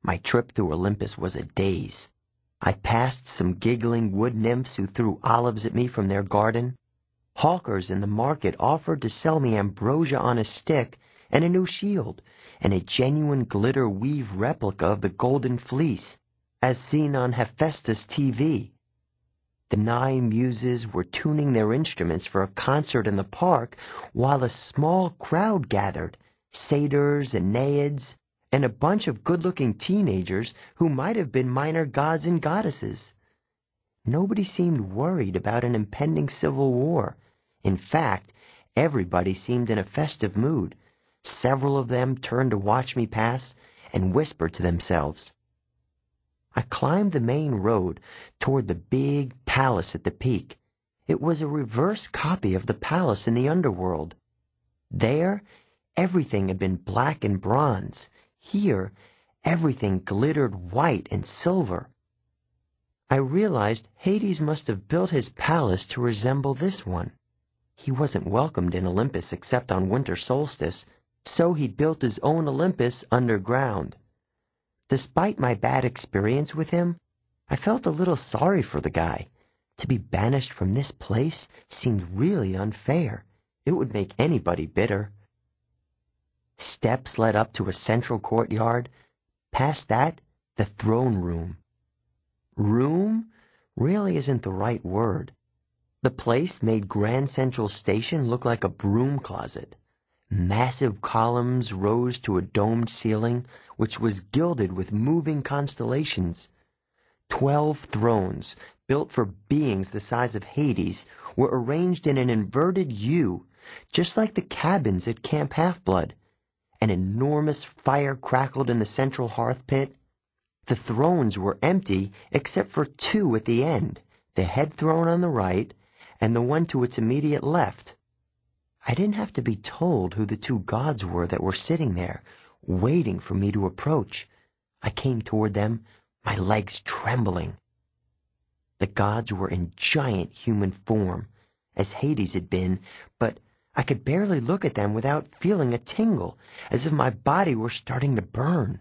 My trip through Olympus was a daze. I passed some giggling wood nymphs who threw olives at me from their garden. Hawkers in the market offered to sell me ambrosia on a stick and a new shield, and a genuine glitter weave replica of the Golden Fleece, as seen on Hephaestus TV. The 9 muses were tuning their instruments for a concert in the park while a small crowd gathered, satyrs and naiads, and a bunch of good-looking teenagers who might have been minor gods and goddesses. Nobody seemed worried about an impending civil war. In fact, everybody seemed in a festive mood. Several of them turned to watch me pass and whispered to themselves. I climbed the main road toward the big palace at the peak. It was a reverse copy of the palace in the underworld. There, everything had been black and bronze. Here, everything glittered white and silver. I realized Hades must have built his palace to resemble this one. He wasn't welcomed in Olympus except on winter solstice, so he'd built his own Olympus underground. Despite my bad experience with him, I felt a little sorry for the guy. To be banished from this place seemed really unfair. It would make anybody bitter. Steps led up to a central courtyard. Past that, the throne room. Room really isn't the right word. The place made Grand Central Station look like a broom closet. Massive columns rose to a domed ceiling, which was gilded with moving constellations. 12 thrones, built for beings the size of Hades, were arranged in an inverted U, just like the cabins at Camp Half-Blood. An enormous fire crackled in the central hearth pit. The thrones were empty except for 2 at the end, the head throne on the right and the one to its immediate left. I didn't have to be told who the 2 gods were that were sitting there, waiting for me to approach. I came toward them, my legs trembling. The gods were in giant human form, as Hades had been, but I could barely look at them without feeling a tingle, as if my body were starting to burn.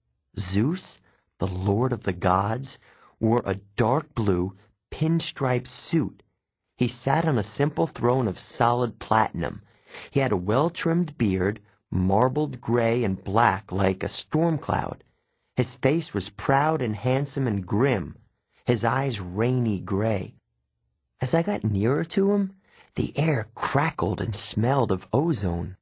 Zeus, the lord of the gods, wore a dark blue, pinstripe suit. He sat on a simple throne of solid platinum. He had a well-trimmed beard, marbled gray and black like a storm cloud. His face was proud and handsome and grim, his eyes rainy gray. As I got nearer to him, the air crackled and smelled of ozone.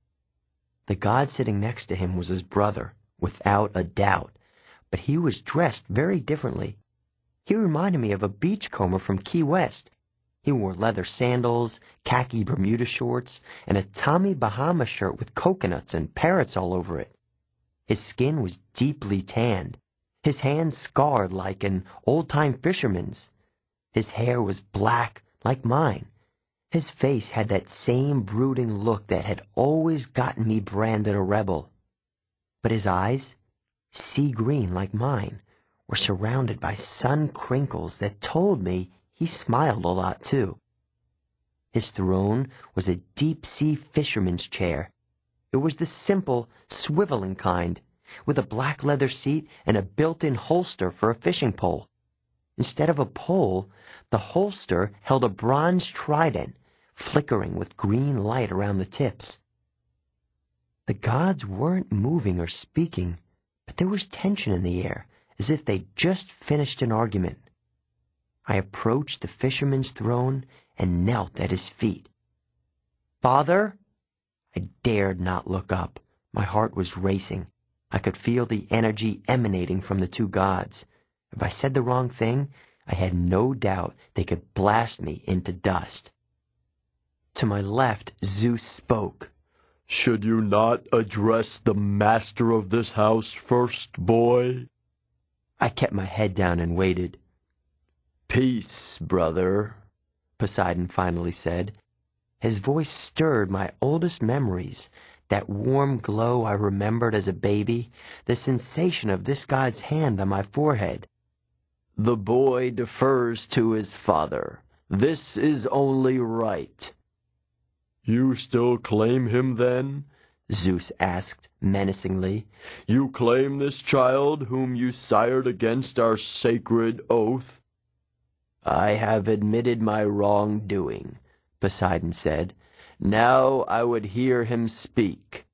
The god sitting next to him was his brother, without a doubt, but he was dressed very differently. He reminded me of a beachcomber from Key West. He wore leather sandals, khaki Bermuda shorts, and a Tommy Bahama shirt with coconuts and parrots all over it. His skin was deeply tanned, his hands scarred like an old-time fisherman's. His hair was black like mine. His face had that same brooding look that had always gotten me branded a rebel. But his eyes, sea green like mine, were surrounded by sun crinkles that told me he smiled a lot, too. His throne was a deep-sea fisherman's chair. It was the simple, swiveling kind, with a black leather seat and a built-in holster for a fishing pole. Instead of a pole, the holster held a bronze trident, flickering with green light around the tips. The gods weren't moving or speaking, but there was tension in the air, as if they'd just finished an argument. I approached the fisherman's throne and knelt at his feet. "Father?" I dared not look up. My heart was racing. I could feel the energy emanating from the 2 gods. If I said the wrong thing, I had no doubt they could blast me into dust. To my left, Zeus spoke. "Should you not address the master of this house first, boy?" I kept my head down and waited. "Peace, brother," Poseidon finally said. His voice stirred my oldest memories, that warm glow I remembered as a baby, the sensation of this god's hand on my forehead. "The boy defers to his father. This is only right." "You still claim him, then?" Zeus asked menacingly. You claim this child whom you sired against our sacred oath? I have admitted my wrongdoing, Poseidon said. Now I would hear him speak.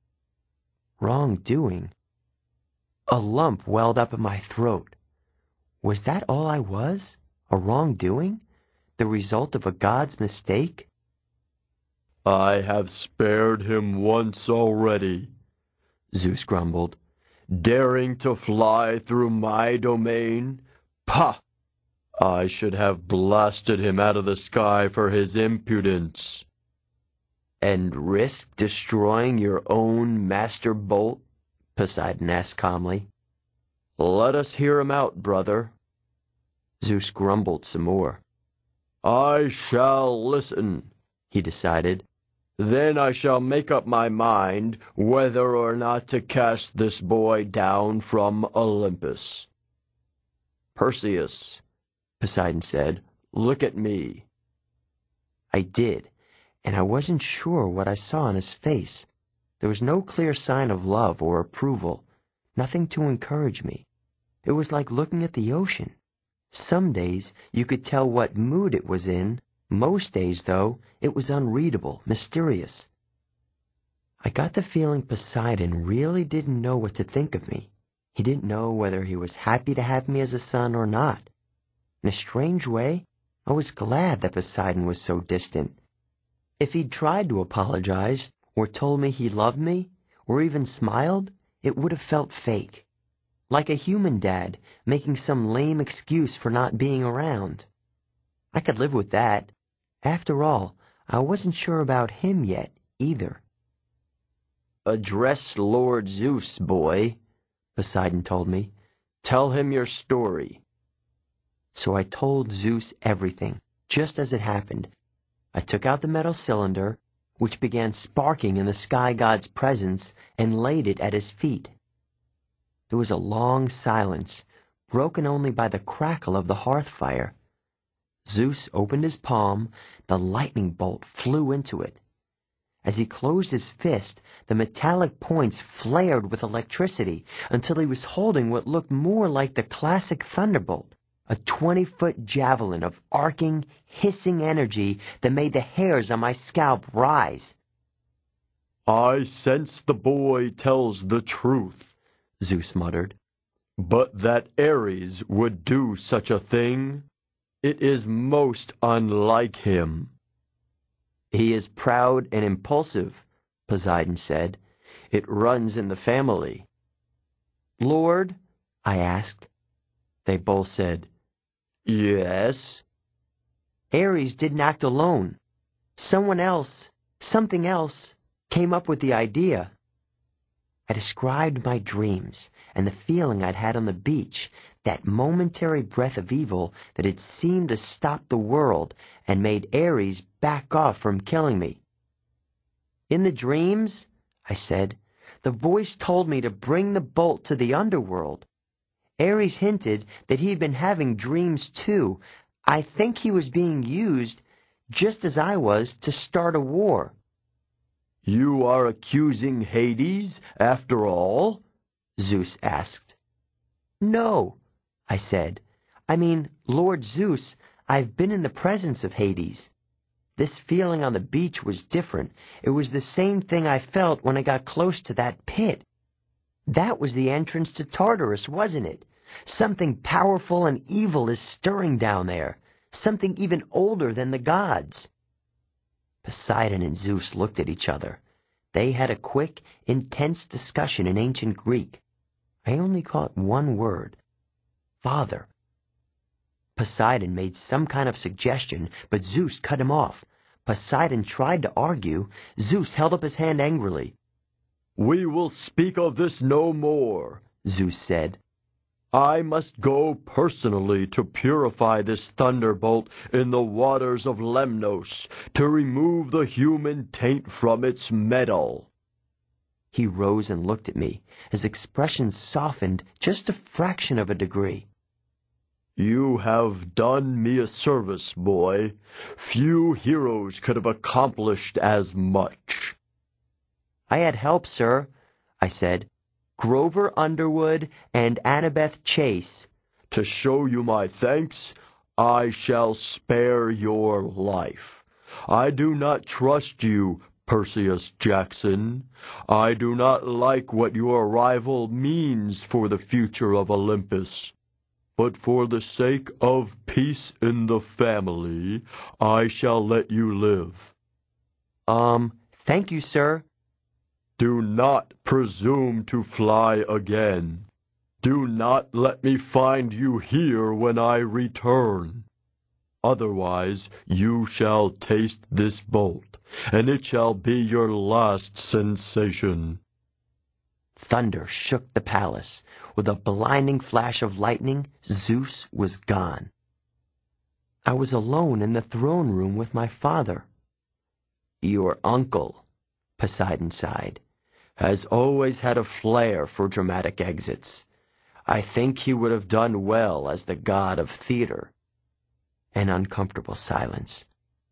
Wrongdoing? A lump welled up in my throat. Was that all I was? A wrongdoing? The result of a god's mistake? I have spared him once already, Zeus grumbled. Daring to fly through my domain? Pah! I should have blasted him out of the sky for his impudence. And risk destroying your own master bolt? Poseidon asked calmly. Let us hear him out, brother. Zeus grumbled some more. I shall listen, he decided. Then I shall make up my mind whether or not to cast this boy down from Olympus. Perseus, Poseidon said, look at me. I did, and I wasn't sure what I saw on his face. There was no clear sign of love or approval, nothing to encourage me. It was like looking at the ocean. Some days you could tell what mood it was in. Most days, though, it was unreadable, mysterious. I got the feeling Poseidon really didn't know what to think of me. He didn't know whether he was happy to have me as a son or not. In a strange way, I was glad that Poseidon was so distant. If he'd tried to apologize, or told me he loved me, or even smiled, it would have felt fake. Like a human dad making some lame excuse for not being around. I could live with that. After all, I wasn't sure about him yet, either. Address Lord Zeus, boy, Poseidon told me. Tell him your story. So I told Zeus everything, just as it happened. I took out the metal cylinder, which began sparking in the sky god's presence, and laid it at his feet. There was a long silence, broken only by the crackle of the hearth fire. Zeus opened his palm, the lightning bolt flew into it. As he closed his fist, the metallic points flared with electricity until he was holding what looked more like the classic thunderbolt, a 20-foot javelin of arcing, hissing energy that made the hairs on my scalp rise. I sense the boy tells the truth, Zeus muttered. But that Ares would do such a thing? It is most unlike him. He is proud and impulsive, Poseidon said. It runs in the family. Lord? I asked. They both said, yes. Ares didn't act alone. Someone else, something else, came up with the idea. I described my dreams and the feeling I'd had on the beach, that momentary breath of evil that had seemed to stop the world and made Ares back off from killing me. In the dreams, I said, the voice told me to bring the bolt to the underworld. Ares hinted that he'd been having dreams too. I think he was being used, just as I was, to start a war. You are accusing Hades, after all? Zeus asked. No, I said. I mean, Lord Zeus, I've been in the presence of Hades. This feeling on the beach was different. It was the same thing I felt when I got close to that pit. That was the entrance to Tartarus, wasn't it? Something powerful and evil is stirring down there. Something even older than the gods. Poseidon and Zeus looked at each other. They had a quick, intense discussion in ancient Greek. I only caught one word. Father. Poseidon made some kind of suggestion, but Zeus cut him off. Poseidon tried to argue. Zeus held up his hand angrily. We will speak of this no more, Zeus said. I must go personally to purify this thunderbolt in the waters of Lemnos, to remove the human taint from its metal. He rose and looked at me. His expression softened just a fraction of a degree. You have done me a service, boy. Few heroes could have accomplished as much. I had help, sir, I said. Grover Underwood and Annabeth Chase. To show you my thanks, I shall spare your life. I do not trust you, Perseus Jackson. I do not like what your arrival means for the future of Olympus. But for the sake of peace in the family, I shall let you live. Thank you, sir. Do not presume to fly again. Do not let me find you here when I return. Otherwise you shall taste this bolt, and it shall be your last sensation. Thunder shook the palace. With a blinding flash of lightning, Zeus was gone. I was alone in the throne room with my father. Your uncle, Poseidon sighed, has always had a flair for dramatic exits. I think he would have done well as the god of theater. An uncomfortable silence.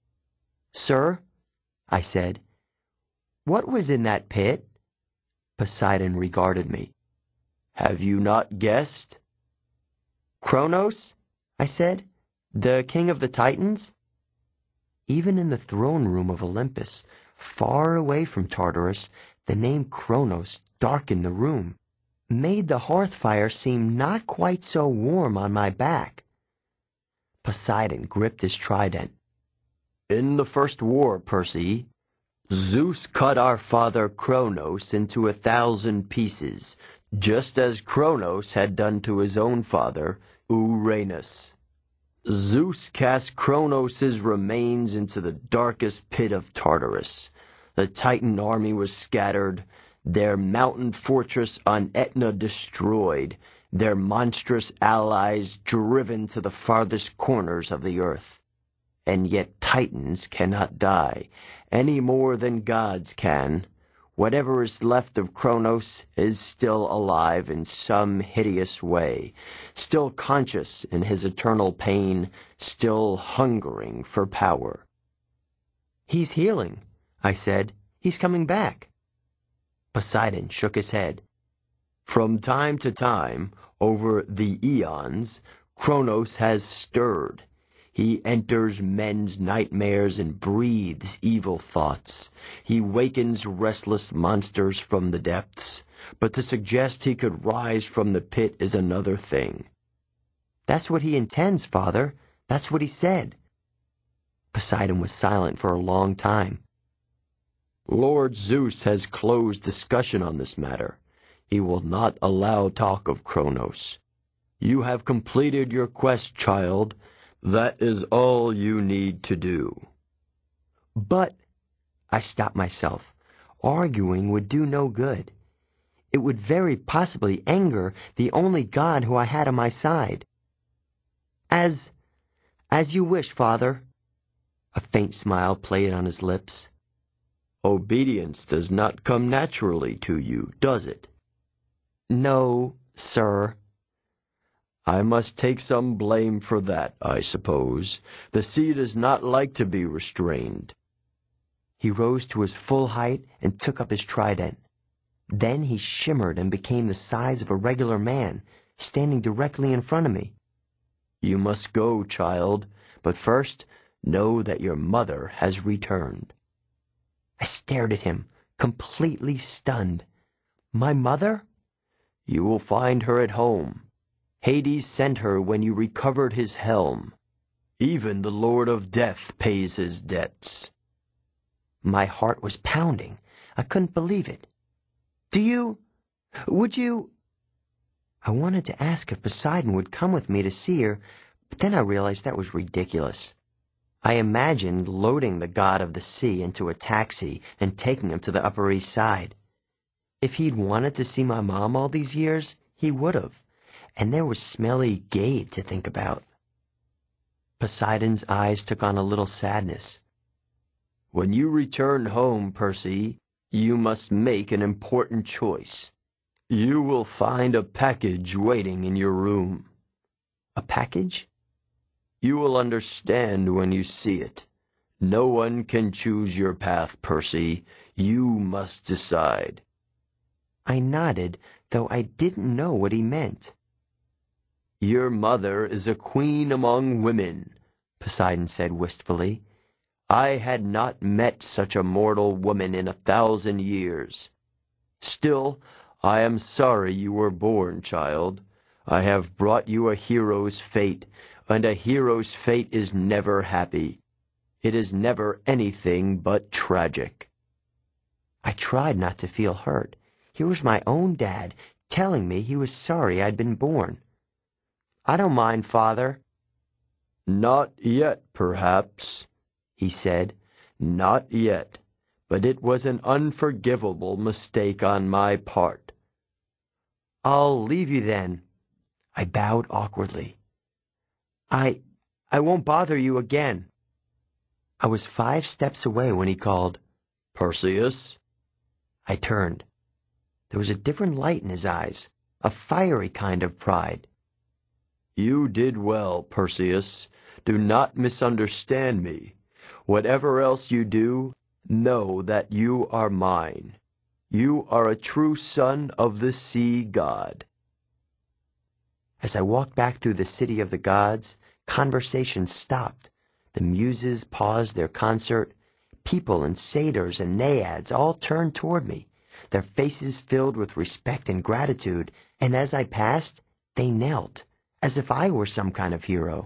Sir, I said, what was in that pit? Poseidon regarded me. Have you not guessed? Kronos, I said, the king of the Titans? Even in the throne room of Olympus, far away from Tartarus, the name Kronos darkened the room, made the hearth fire seem not quite so warm on my back. Poseidon gripped his trident. In the first war, Percy, Zeus cut our father Kronos into 1,000 pieces, just as Kronos had done to his own father, Uranus. Zeus cast Kronos' remains into the darkest pit of Tartarus. The Titan army was scattered, their mountain fortress on Etna destroyed, their monstrous allies driven to the farthest corners of the earth. And yet Titans cannot die, any more than gods can. Whatever is left of Kronos is still alive in some hideous way, still conscious in his eternal pain, still hungering for power. He's healing, I said. He's coming back. Poseidon shook his head. From time to time, over the eons, Kronos has stirred. He enters men's nightmares and breathes evil thoughts. He wakens restless monsters from the depths. But to suggest he could rise from the pit is another thing. That's what he intends, Father. That's what he said. Poseidon was silent for a long time. Lord Zeus has closed discussion on this matter. He will not allow talk of Kronos. You have completed your quest, child. That is all you need to do. But, I stopped myself. Arguing would do no good. It would very possibly anger the only God who I had on my side. As you wish, Father. A faint smile played on his lips. Obedience does not come naturally to you, does it? No, sir. I must take some blame for that, I suppose. The sea does not like to be restrained. He rose to his full height and took up his trident. Then he shimmered and became the size of a regular man, standing directly in front of me. You must go, child, but first know that your mother has returned. I stared at him, completely stunned. My mother? You will find her at home. Hades sent her when you recovered his helm. Even the Lord of Death pays his debts. My heart was pounding. I couldn't believe it. Would you? I wanted to ask if Poseidon would come with me to see her, but then I realized that was ridiculous. I imagined loading the god of the sea into a taxi and taking him to the Upper East Side. If he'd wanted to see my mom all these years, he would have. And there was smelly Gabe to think about. Poseidon's eyes took on a little sadness. When you return home, Percy, you must make an important choice. You will find a package waiting in your room. A package? You will understand when you see it. No one can choose your path, Percy. You must decide. I nodded, though I didn't know what he meant. Your mother is a queen among women, Poseidon said wistfully. I had not met such a mortal woman in 1,000 years. Still, I am sorry you were born, child. I have brought you a hero's fate, and a hero's fate is never happy. It is never anything but tragic. I tried not to feel hurt. Here was my own dad telling me he was sorry I'd been born. I don't mind, Father. Not yet, perhaps, he said. Not yet, but it was an unforgivable mistake on my part. I'll leave you then. I bowed awkwardly. I won't bother you again. I was 5 steps away when he called, Perseus? I turned. There was a different light in his eyes, a fiery kind of pride. You did well, Perseus. Do not misunderstand me. Whatever else you do, know that you are mine. You are a true son of the sea god. As I walked back through the city of the gods, conversation stopped. The muses paused their concert. People and satyrs and naiads all turned toward me, their faces filled with respect and gratitude, and as I passed, they knelt, as if I were some kind of hero.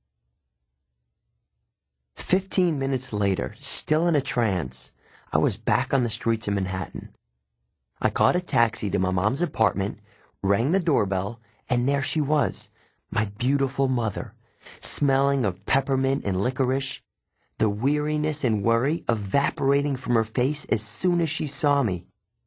15 minutes later, still in a trance, I was back on the streets of Manhattan. I caught a taxi to my mom's apartment, rang the doorbell, and there she was, my beautiful mother, smelling of peppermint and licorice, the weariness and worry evaporating from her face as soon as she saw me.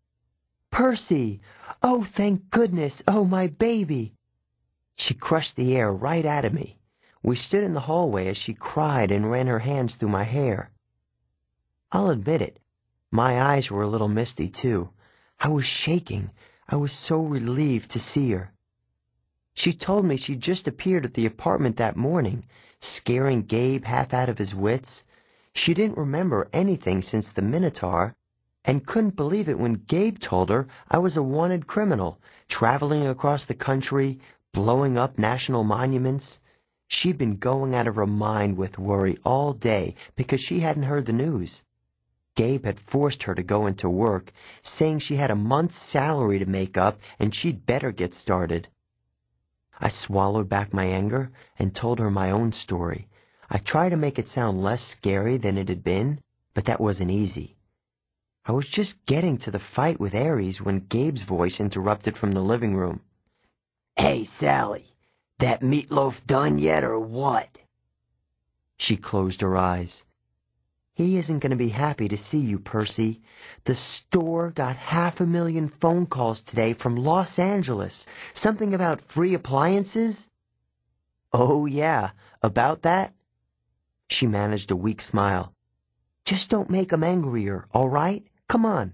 Percy! Oh, thank goodness! Oh, my baby! She crushed the air right out of me. We stood in the hallway as she cried and ran her hands through my hair. I'll admit it, my eyes were a little misty, too. I was shaking. I was so relieved to see her. She told me she'd just appeared at the apartment that morning, scaring Gabe half out of his wits. She didn't remember anything since the Minotaur, and couldn't believe it when Gabe told her I was a wanted criminal, traveling across the country, blowing up national monuments. She'd been going out of her mind with worry all day because she hadn't heard the news. Gabe had forced her to go into work, saying she had a month's salary to make up and she'd better get started. I swallowed back my anger and told her my own story. I tried to make it sound less scary than it had been, but that wasn't easy. I was just getting to the fight with Ares when Gabe's voice interrupted from the living room. Hey, Sally, that meatloaf done yet or what? She closed her eyes. He isn't going to be happy to see you, Percy. The store got 500,000 phone calls today from Los Angeles. Something about free appliances? Oh, yeah, about that? She managed a weak smile. Just don't make 'em angrier, all right? Come on.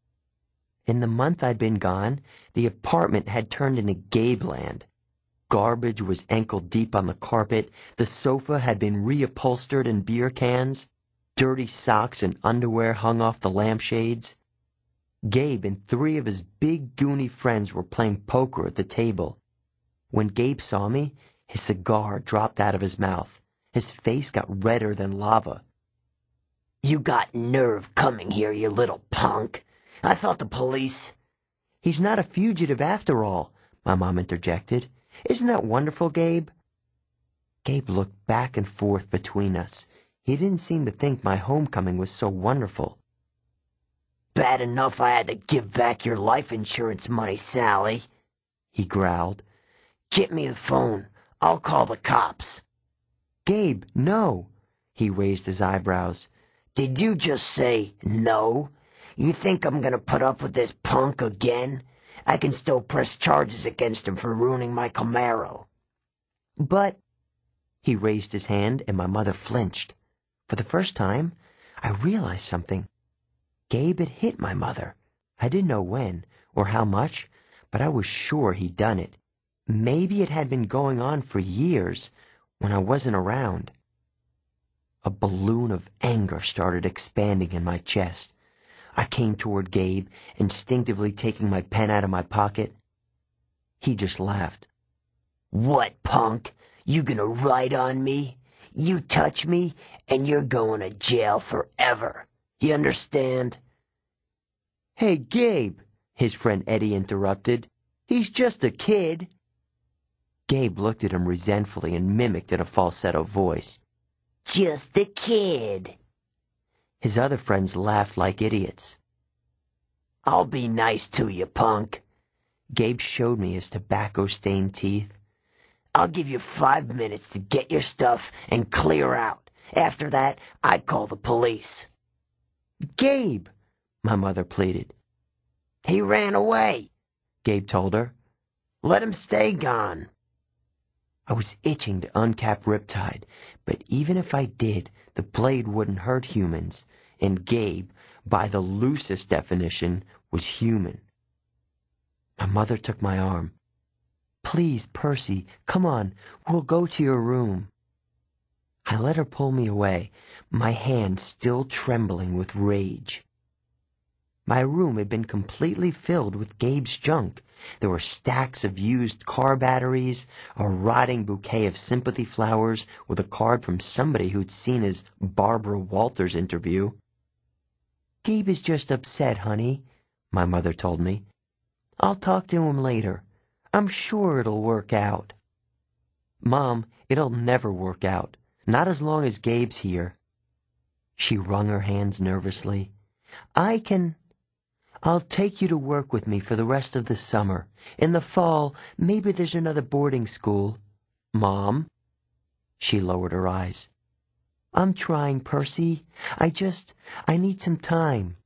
In the month I'd been gone, the apartment had turned into Gabeland. Garbage was ankle-deep on the carpet, the sofa had been reupholstered in beer cans, dirty socks and underwear hung off the lampshades. Gabe and 3 of his big goony friends were playing poker at the table. When Gabe saw me, his cigar dropped out of his mouth. His face got redder than lava. You got nerve coming here, you little punk. I thought the police... He's not a fugitive after all, my mom interjected. Isn't that wonderful, Gabe? Gabe looked back and forth between us. He didn't seem to think my homecoming was so wonderful. Bad enough I had to give back your life insurance money, Sally, he growled. Get me the phone. I'll call the cops. Gabe, no. He raised his eyebrows. Did you just say no? You think I'm gonna put up with this punk again? I can still press charges against him for ruining my Camaro. But... He raised his hand and my mother flinched. For the first time, I realized something. Gabe had hit my mother. I didn't know when or how much, but I was sure he'd done it. Maybe it had been going on for years when I wasn't around. A balloon of anger started expanding in my chest. I came toward Gabe, instinctively taking my pen out of my pocket. He just laughed. "What, punk? You gonna write on me? You touch me, and you're going to jail forever. You understand?" "Hey, Gabe," his friend Eddie interrupted. "He's just a kid." Gabe looked at him resentfully and mimicked in a falsetto voice. "Just a kid." His other friends laughed like idiots. "I'll be nice to you, punk." Gabe showed me his tobacco-stained teeth. "I'll give you 5 minutes to get your stuff and clear out. After that, I call the police." "Gabe," my mother pleaded. "He ran away," Gabe told her. "Let him stay gone." I was itching to uncap Riptide, but even if I did, the blade wouldn't hurt humans, and Gabe, by the loosest definition, was human. My mother took my arm. "Please, Percy, come on, we'll go to your room." I let her pull me away, my hand still trembling with rage. My room had been completely filled with Gabe's junk. There were stacks of used car batteries, a rotting bouquet of sympathy flowers with a card from somebody who'd seen his Barbara Walters interview. "Gabe is just upset, honey," my mother told me. "I'll talk to him later. I'm sure it'll work out." "Mom, it'll never work out. Not as long as Gabe's here." She wrung her hands nervously. I'll take you to work with me for the rest of the summer. In the fall, maybe there's another boarding school." "Mom?" She lowered her eyes. "I'm trying, Percy. I need some time."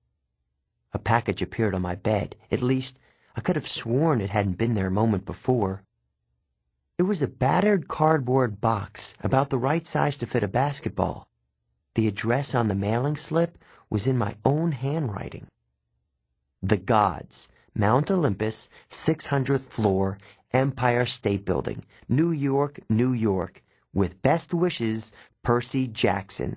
A package appeared on my bed. At least, I could have sworn it hadn't been there a moment before. It was a battered cardboard box, about the right size to fit a basketball. The address on the mailing slip was in my own handwriting. The Gods, Mount Olympus, 600th floor, Empire State Building, New York, New York, with best wishes, Percy Jackson.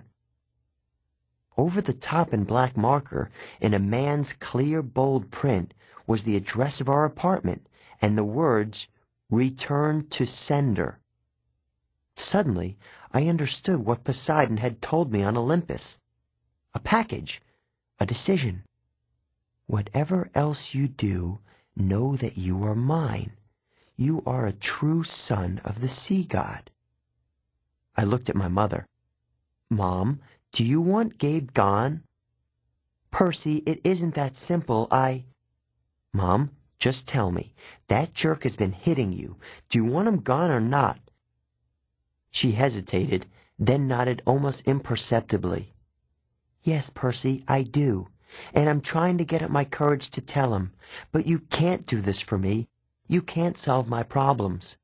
Over the top in black marker, in a man's clear, bold print, was the address of our apartment and the words, "Return to sender." Suddenly, I understood what Poseidon had told me on Olympus. A package, a decision. "Whatever else you do, know that you are mine. You are a true son of the sea god." I looked at my mother. "Mom, do you want Gabe gone?" "Percy, it isn't that simple. Mom, just tell me. That jerk has been hitting you. Do you want him gone or not?" She hesitated, then nodded almost imperceptibly. "Yes, Percy, I do. And I'm trying to get up my courage to tell him. But you can't do this for me. You can't solve my problems."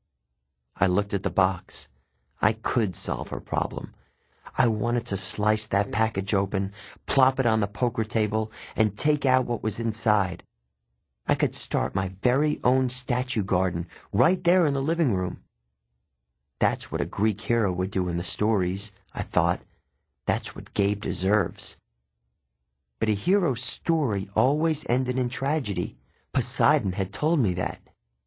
I looked at the box. I could solve her problem. I wanted to slice that package open, plop it on the poker table, and take out what was inside. I could start my very own statue garden right there in the living room. That's what a Greek hero would do in the stories, I thought. That's what Gabe deserves. But a hero's story always ended in tragedy. Poseidon had told me that.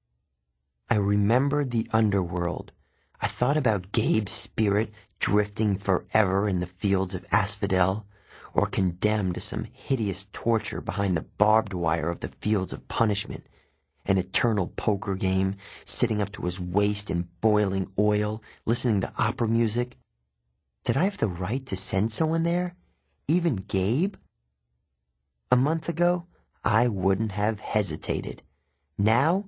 I remembered the underworld. I thought about Gabe's spirit drifting forever in the fields of asphodel, or condemned to some hideous torture behind the barbed wire of the fields of punishment, an eternal poker game, sitting up to his waist in boiling oil, listening to opera music. Did I have the right to send someone there? Even Gabe? A month ago, I wouldn't have hesitated. Now,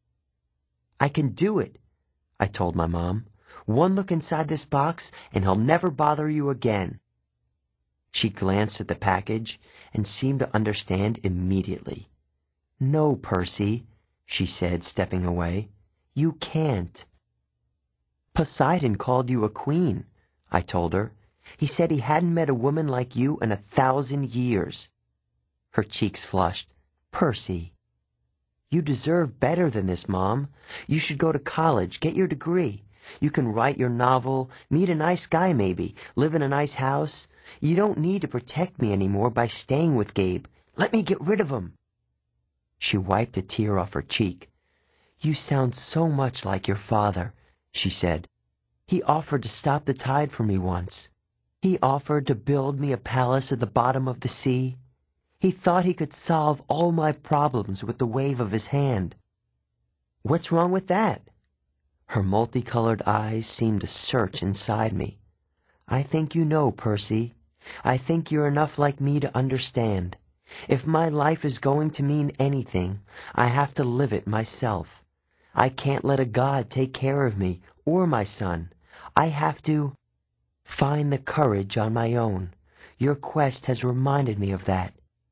"I can do it," I told my mom. "One look inside this box, and he'll never bother you again." She glanced at the package and seemed to understand immediately. "No, Percy," she said, stepping away. "You can't." "Poseidon called you a queen," I told her. "He said he hadn't met a woman like you in 1,000 years. Her cheeks flushed. "Percy, you deserve better than this, Mom. You should go to college, get your degree. You can write your novel, meet a nice guy maybe, live in a nice house. You don't need to protect me anymore by staying with Gabe. Let me get rid of him." She wiped a tear off her cheek. "You sound so much like your father," she said. "He offered to stop the tide for me once. He offered to build me a palace at the bottom of the sea. He thought he could solve all my problems with the wave of his hand." "What's wrong with that?" Her multicolored eyes seemed to search inside me. "I think you know, Percy. I think you're enough like me to understand. If my life is going to mean anything, I have to live it myself. I can't let a god take care of me or my son. I have to find the courage on my own. Your quest has reminded me of that."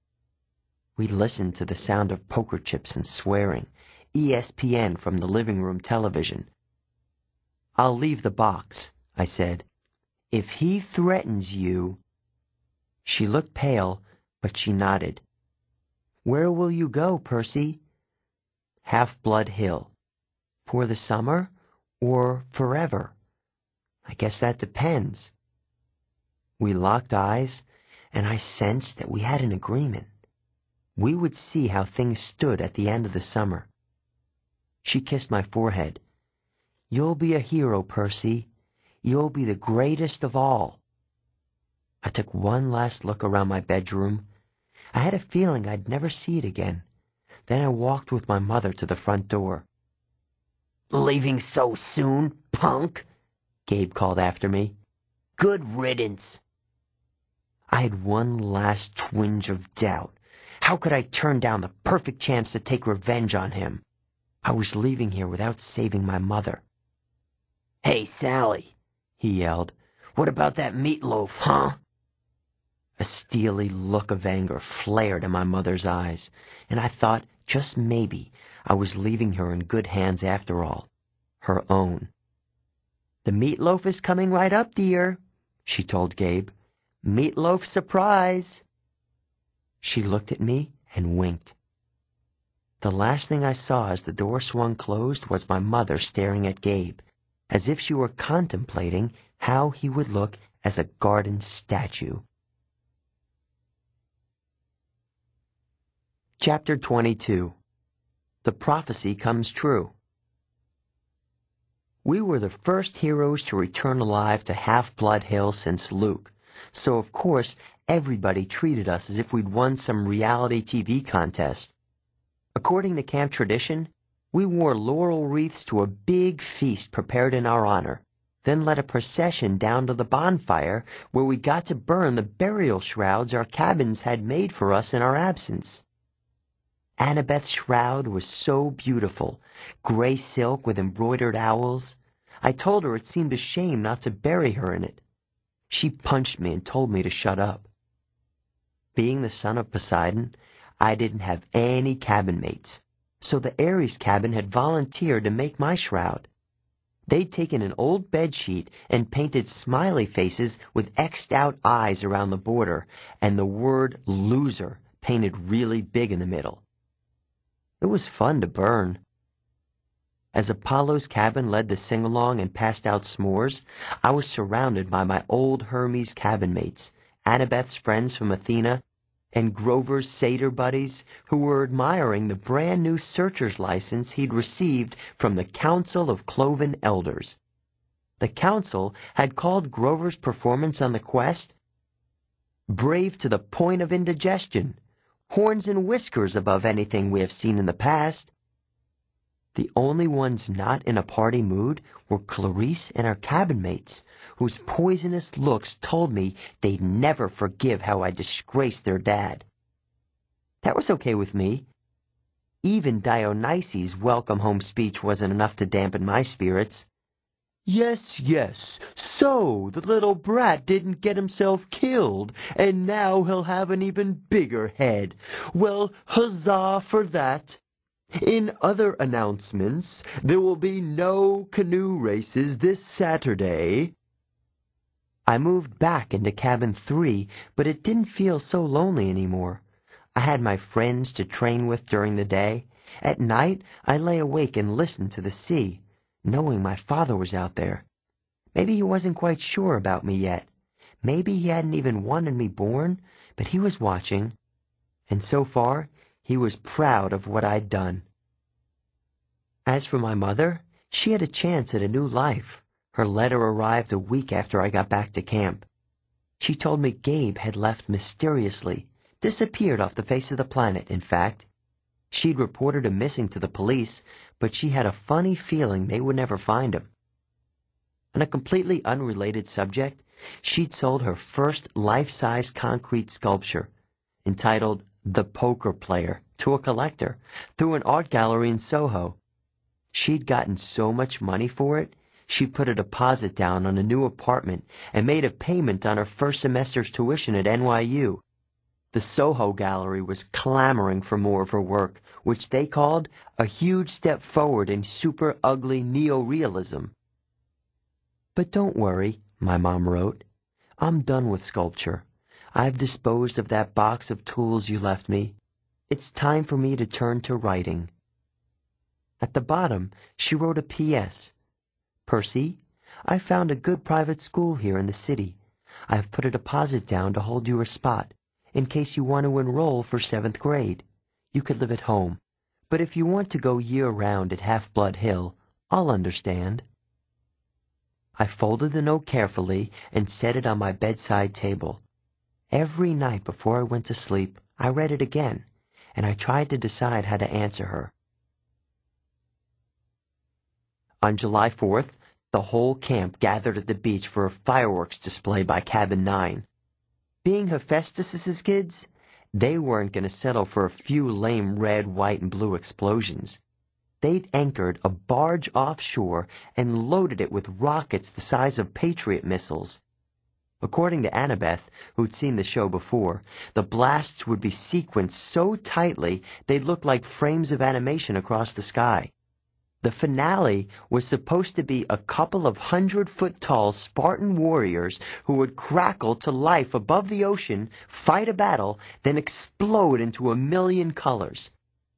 We listened to the sound of poker chips and swearing, ESPN from the living room television. "I'll leave the box," I said. "If he threatens you—" She looked pale, but she nodded. "Where will you go, Percy?" "Half-Blood Hill. For the summer or forever? I guess that depends." We locked eyes, and I sensed that we had an agreement. We would see how things stood at the end of the summer. She kissed my forehead. "You'll be a hero, Percy. You'll be the greatest of all." I took one last look around my bedroom. I had a feeling I'd never see it again. Then I walked with my mother to the front door. "Leaving so soon, punk?" Gabe called after me. "Good riddance." I had one last twinge of doubt. How could I turn down the perfect chance to take revenge on him? I was leaving here without saving my mother. "Hey, Sally," he yelled. "What about that meatloaf, huh?" A steely look of anger flared in my mother's eyes, and I thought, just maybe, I was leaving her in good hands after all. Her own. "The meatloaf is coming right up, dear," she told Gabe. "Meatloaf surprise." She looked at me and winked. The last thing I saw as the door swung closed was my mother staring at Gabe, as if she were contemplating how he would look as a garden statue. Chapter 22. The Prophecy Comes True. We were the first heroes to return alive to Half-Blood Hill since Luke, so of course everybody treated us as if we'd won some reality TV contest. According to camp tradition, we wore laurel wreaths to a big feast prepared in our honor, then led a procession down to the bonfire where we got to burn the burial shrouds our cabins had made for us in our absence. Annabeth's shroud was so beautiful, gray silk with embroidered owls. I told her it seemed a shame not to bury her in it. She punched me and told me to shut up. Being the son of Poseidon, I didn't have any cabin mates, so the Ares cabin had volunteered to make my shroud. They'd taken an old bedsheet and painted smiley faces with X'd-out eyes around the border and the word loser painted really big in the middle. It was fun to burn. As Apollo's cabin led the sing-along and passed out s'mores, I was surrounded by my old Hermes cabin mates, Annabeth's friends from Athena, and Grover's satyr buddies who were admiring the brand-new searcher's license he'd received from the Council of Cloven Elders. The council had called Grover's performance on the quest brave to the point of indigestion, horns and whiskers above anything we have seen in the past. The only ones not in a party mood were Clarice and her cabin mates, whose poisonous looks told me they'd never forgive how I disgraced their dad. That was okay with me. Even Dionysus' welcome home speech wasn't enough to dampen my spirits. "Yes, yes, so the little brat didn't get himself killed, and now he'll have an even bigger head. Well, huzzah for that. In other announcements, there will be no canoe races this Saturday." I moved back into cabin 3, but it didn't feel so lonely anymore. I had my friends to train with during the day. At night, I lay awake and listened to the sea. knowing my father was out there. Maybe he wasn't quite sure about me yet. Maybe he hadn't even wanted me born, but he was watching. And so far, he was proud of what I'd done. As for my mother, she had a chance at a new life. Her letter arrived a week after I got back to camp. She told me Gabe had left mysteriously, disappeared off the face of the planet, in fact. She'd reported him missing to the police, but she had a funny feeling they would never find him. On a completely unrelated subject, she'd sold her first life-size concrete sculpture, entitled The Poker Player, to a collector through an art gallery in Soho. She'd gotten so much money for it, she put a deposit down on a new apartment and made a payment on her first semester's tuition at NYU. The Soho Gallery was clamoring for more of her work, which they called a huge step forward in super ugly neorealism. But don't worry, my mom wrote. I'm done with sculpture. I've disposed of that box of tools you left me. It's time for me to turn to writing. At the bottom, she wrote a P.S. Percy, I found a good private school here in the city. I've put a deposit down to hold you a spot, in case you want to enroll for 7th grade. You could live at home. But if you want to go year-round at Half-Blood Hill, I'll understand. I folded the note carefully and set it on my bedside table. Every night before I went to sleep, I read it again, and I tried to decide how to answer her. On July 4th, the whole camp gathered at the beach for a fireworks display by Cabin 9. Being Hephaestus's kids, they weren't going to settle for a few lame red, white, and blue explosions. They'd anchored a barge offshore and loaded it with rockets the size of Patriot missiles. According to Annabeth, who'd seen the show before, the blasts would be sequenced so tightly they'd look like frames of animation across the sky. The finale was supposed to be a couple of 100-foot-tall Spartan warriors who would crackle to life above the ocean, fight a battle, then explode into a million colors.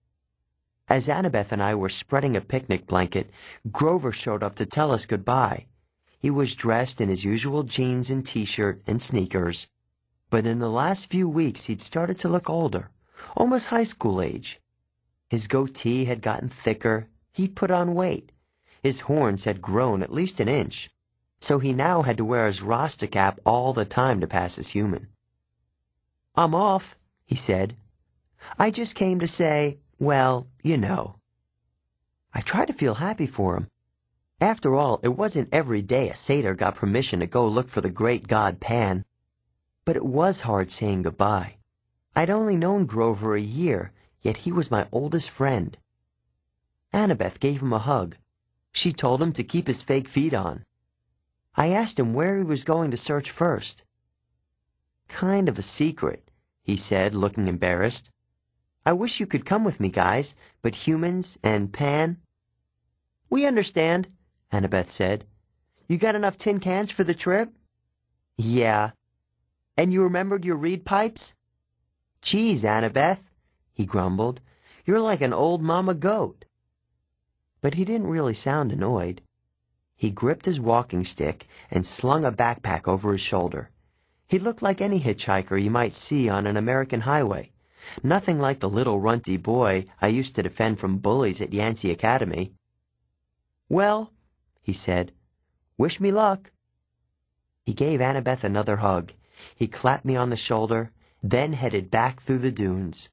As Annabeth and I were spreading a picnic blanket, Grover showed up to tell us goodbye. He was dressed in his usual jeans and t-shirt and sneakers. But in the last few weeks he'd started to look older, almost high school age. His goatee had gotten thicker. He'd put on weight. His horns had grown at least an inch, so he now had to wear his Rasta cap all the time to pass as human. I'm off, he said. I just came to say, well, you know. I tried to feel happy for him. After all, it wasn't every day a satyr got permission to go look for the great god Pan. But it was hard saying goodbye. I'd only known Grover a year, yet he was my oldest friend. Annabeth gave him a hug. She told him to keep his fake feet on. I asked him where he was going to search first. Kind of a secret, he said, looking embarrassed. I wish you could come with me, guys, but humans and Pan... We understand, Annabeth said. You got enough tin cans for the trip? Yeah. And you remembered your reed pipes? Geez, Annabeth, he grumbled. You're like an old mama goat. But he didn't really sound annoyed. He gripped his walking stick and slung a backpack over his shoulder. He looked like any hitchhiker you might see on an American highway. Nothing like the little runty boy I used to defend from bullies at Yancey Academy. Well, he said, wish me luck. He gave Annabeth another hug. He clapped me on the shoulder, then headed back through the dunes.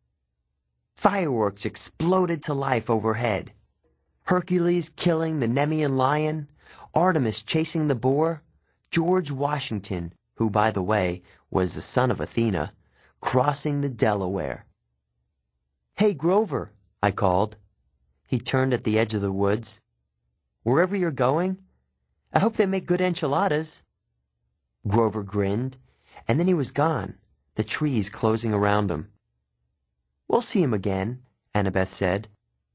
Fireworks exploded to life overhead. Hercules killing the Nemean lion, Artemis chasing the boar, George Washington, who, by the way, was the son of Athena, crossing the Delaware. Hey, Grover, I called. He turned at the edge of the woods. Wherever you're going, I hope they make good enchiladas. Grover grinned, and then he was gone, the trees closing around him. We'll see him again, Annabeth said.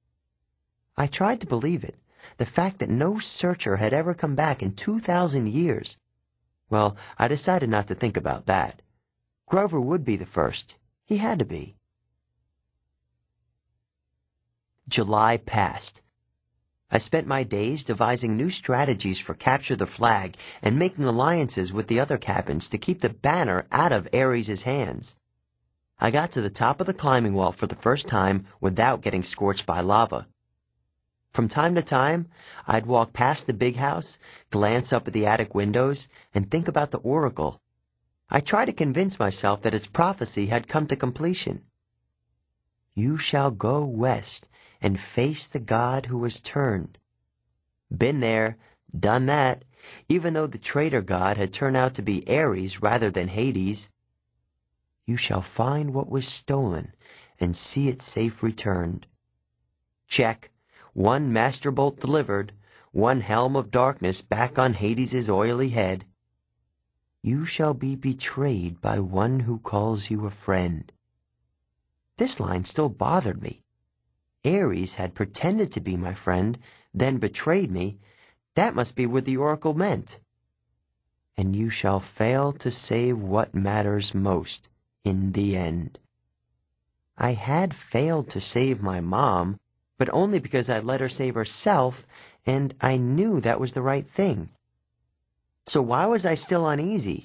I tried to believe it, the fact that no searcher had ever come back in 2,000 years. Well, I decided not to think about that. Grover would be the first. He had to be. July passed. I spent my days devising new strategies for capture the flag and making alliances with the other cabins to keep the banner out of Ares' hands. I got to the top of the climbing wall for the first time without getting scorched by lava. From time to time, I'd walk past the big house, glance up at the attic windows, and think about the oracle. I tried to convince myself that its prophecy had come to completion. You shall go west and face the god who has turned. Been there, done that, even though the traitor god had turned out to be Ares rather than Hades. You shall find what was stolen and see it safe returned. Check. One master bolt delivered, one helm of darkness back on Hades' oily head. You shall be betrayed by one who calls you a friend. This line still bothered me. Ares had pretended to be my friend, then betrayed me. That must be what the oracle meant. And you shall fail to save what matters most in the end. I had failed to save my mom, but only because I'd let her save herself, and I knew that was the right thing. So why was I still uneasy?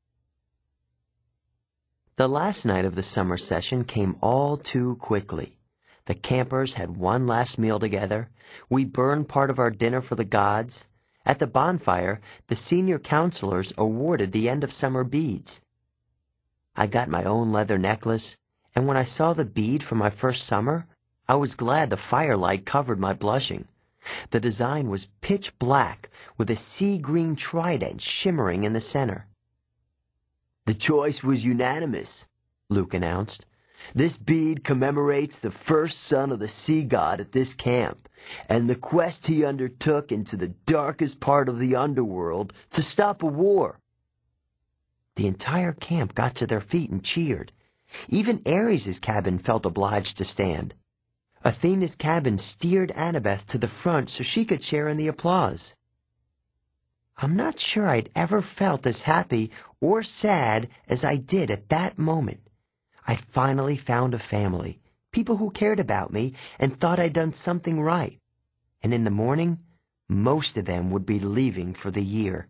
The last night of the summer session came all too quickly. The campers had one last meal together. We burned part of our dinner for the gods. At the bonfire, the senior counselors awarded the end-of-summer beads. I got my own leather necklace, and when I saw the bead for my first summer, I was glad the firelight covered my blushing. The design was pitch black, with a sea-green trident shimmering in the center. The choice was unanimous, Luke announced. This bead commemorates the first son of the sea god at this camp, and the quest he undertook into the darkest part of the underworld to stop a war. The entire camp got to their feet and cheered. Even Ares' cabin felt obliged to stand. Athena's cabin steered Annabeth to the front so she could share in the applause. I'm not sure I'd ever felt as happy or sad as I did at that moment. I'd finally found a family, people who cared about me and thought I'd done something right. And in the morning, most of them would be leaving for the year.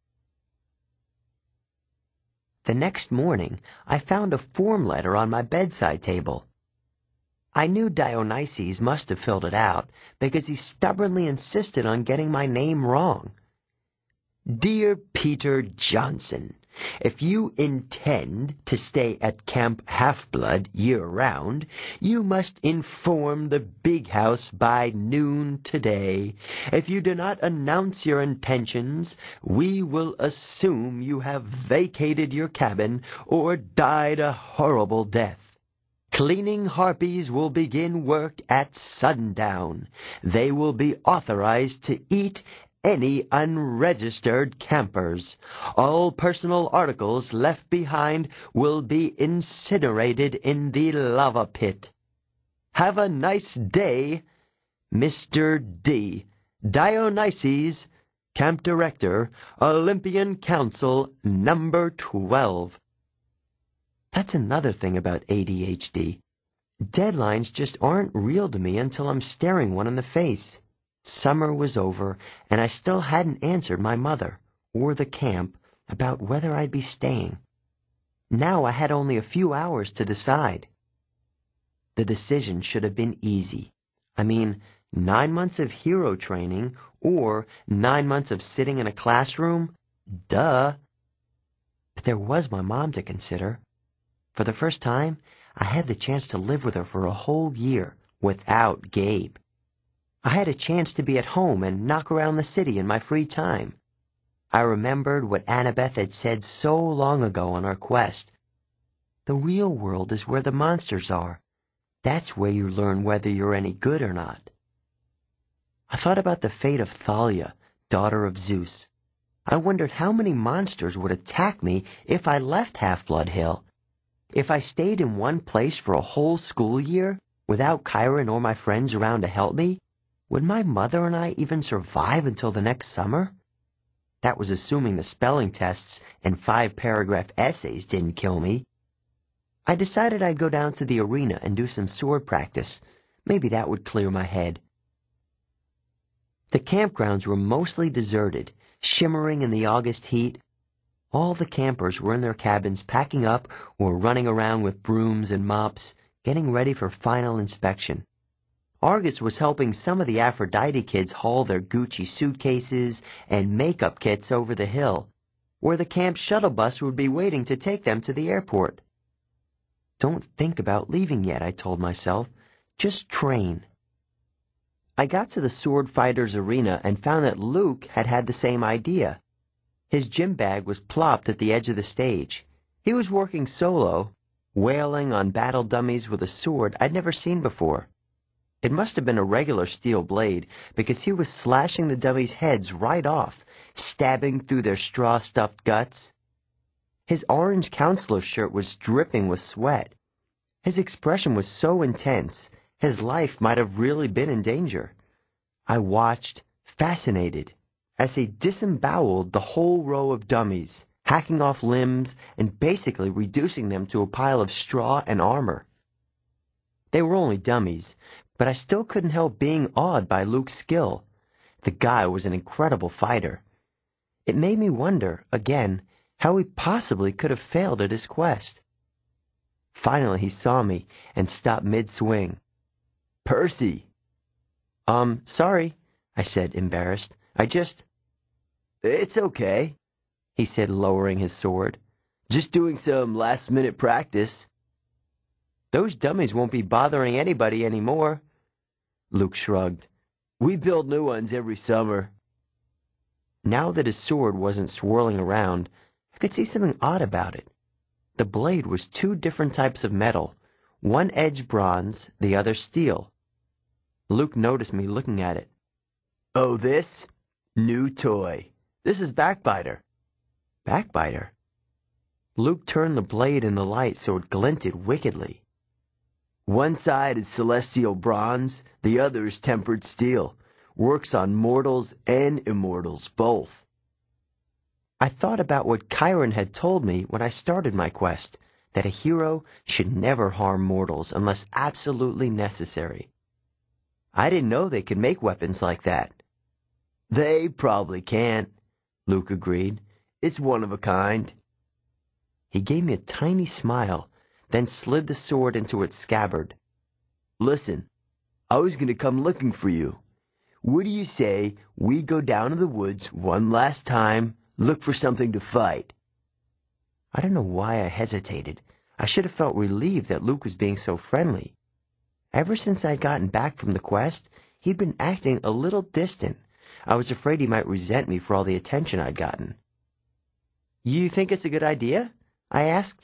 The next morning, I found a form letter on my bedside table. I knew Dionysus must have filled it out because he stubbornly insisted on getting my name wrong. Dear Peter Johnson, if you intend to stay at Camp Half-Blood year-round, you must inform the big house by noon today. If you do not announce your intentions, we will assume you have vacated your cabin or died a horrible death. Cleaning harpies will begin work at sundown. They will be authorized to eat any unregistered campers. All personal articles left behind will be incinerated in the lava pit. Have a nice day, Mr. D. Dionysus, Camp Director, Olympian Council, Number 12. That's another thing about ADHD. Deadlines just aren't real to me until I'm staring one in the face. Summer was over, and I still hadn't answered my mother, or the camp, about whether I'd be staying. Now I had only a few hours to decide. The decision should have been easy. 9 months of hero training, or 9 months of sitting in a classroom? Duh. But there was my mom to consider. For the first time, I had the chance to live with her for a whole year, without Gabe. I had a chance to be at home and knock around the city in my free time. I remembered what Annabeth had said so long ago on our quest. The real world is where the monsters are. That's where you learn whether you're any good or not. I thought about the fate of Thalia, daughter of Zeus. I wondered how many monsters would attack me if I left Half-Blood Hill. If I stayed in one place for a whole school year, without Chiron or my friends around to help me, would my mother and I even survive until the next summer? That was assuming the spelling tests and 5-paragraph essays didn't kill me. I decided I'd go down to the arena and do some sword practice. Maybe that would clear my head. The campgrounds were mostly deserted, shimmering in the August heat. All the campers were in their cabins packing up or running around with brooms and mops, getting ready for final inspection. Argus was helping some of the Aphrodite kids haul their Gucci suitcases and makeup kits over the hill, where the camp shuttle bus would be waiting to take them to the airport. Don't think about leaving yet, I told myself. Just train. I got to the Sword Fighters arena and found that Luke had had the same idea. His gym bag was plopped at the edge of the stage. He was working solo, wailing on battle dummies with a sword I'd never seen before. It must have been a regular steel blade, because he was slashing the dummies' heads right off, stabbing through their straw-stuffed guts. His orange counselor shirt was dripping with sweat. His expression was so intense, his life might have really been in danger. I watched, fascinated, as he disemboweled the whole row of dummies, hacking off limbs and basically reducing them to a pile of straw and armor. They were only dummies, but I still couldn't help being awed by Luke's skill. The guy was an incredible fighter. It made me wonder, again, how he possibly could have failed at his quest. Finally he saw me and stopped mid-swing. "Percy!" Sorry," I said, embarrassed. "It's okay," he said, lowering his sword. "Just doing some last-minute practice." "Those dummies won't be bothering anybody anymore." Luke shrugged. "We build new ones every summer." Now that his sword wasn't swirling around, I could see something odd about it. The blade was two different types of metal, one edge bronze, the other steel. Luke noticed me looking at it. "Oh, this? New toy. This is Backbiter." Backbiter? Luke turned the blade in the light so it glinted wickedly. "One side is celestial bronze, the other is tempered steel. Works on mortals and immortals, both." I thought about what Chiron had told me when I started my quest, that a hero should never harm mortals unless absolutely necessary. I didn't know they could make weapons like that. "They probably can't," Luke agreed. "It's one of a kind." He gave me a tiny smile, then slid the sword into its scabbard. "Listen, I was going to come looking for you. What do you say we go down to the woods one last time, look for something to fight?" I don't know why I hesitated. I should have felt relieved that Luke was being so friendly. Ever since I'd gotten back from the quest, he'd been acting a little distant. I was afraid he might resent me for all the attention I'd gotten. "You think it's a good idea?" I asked.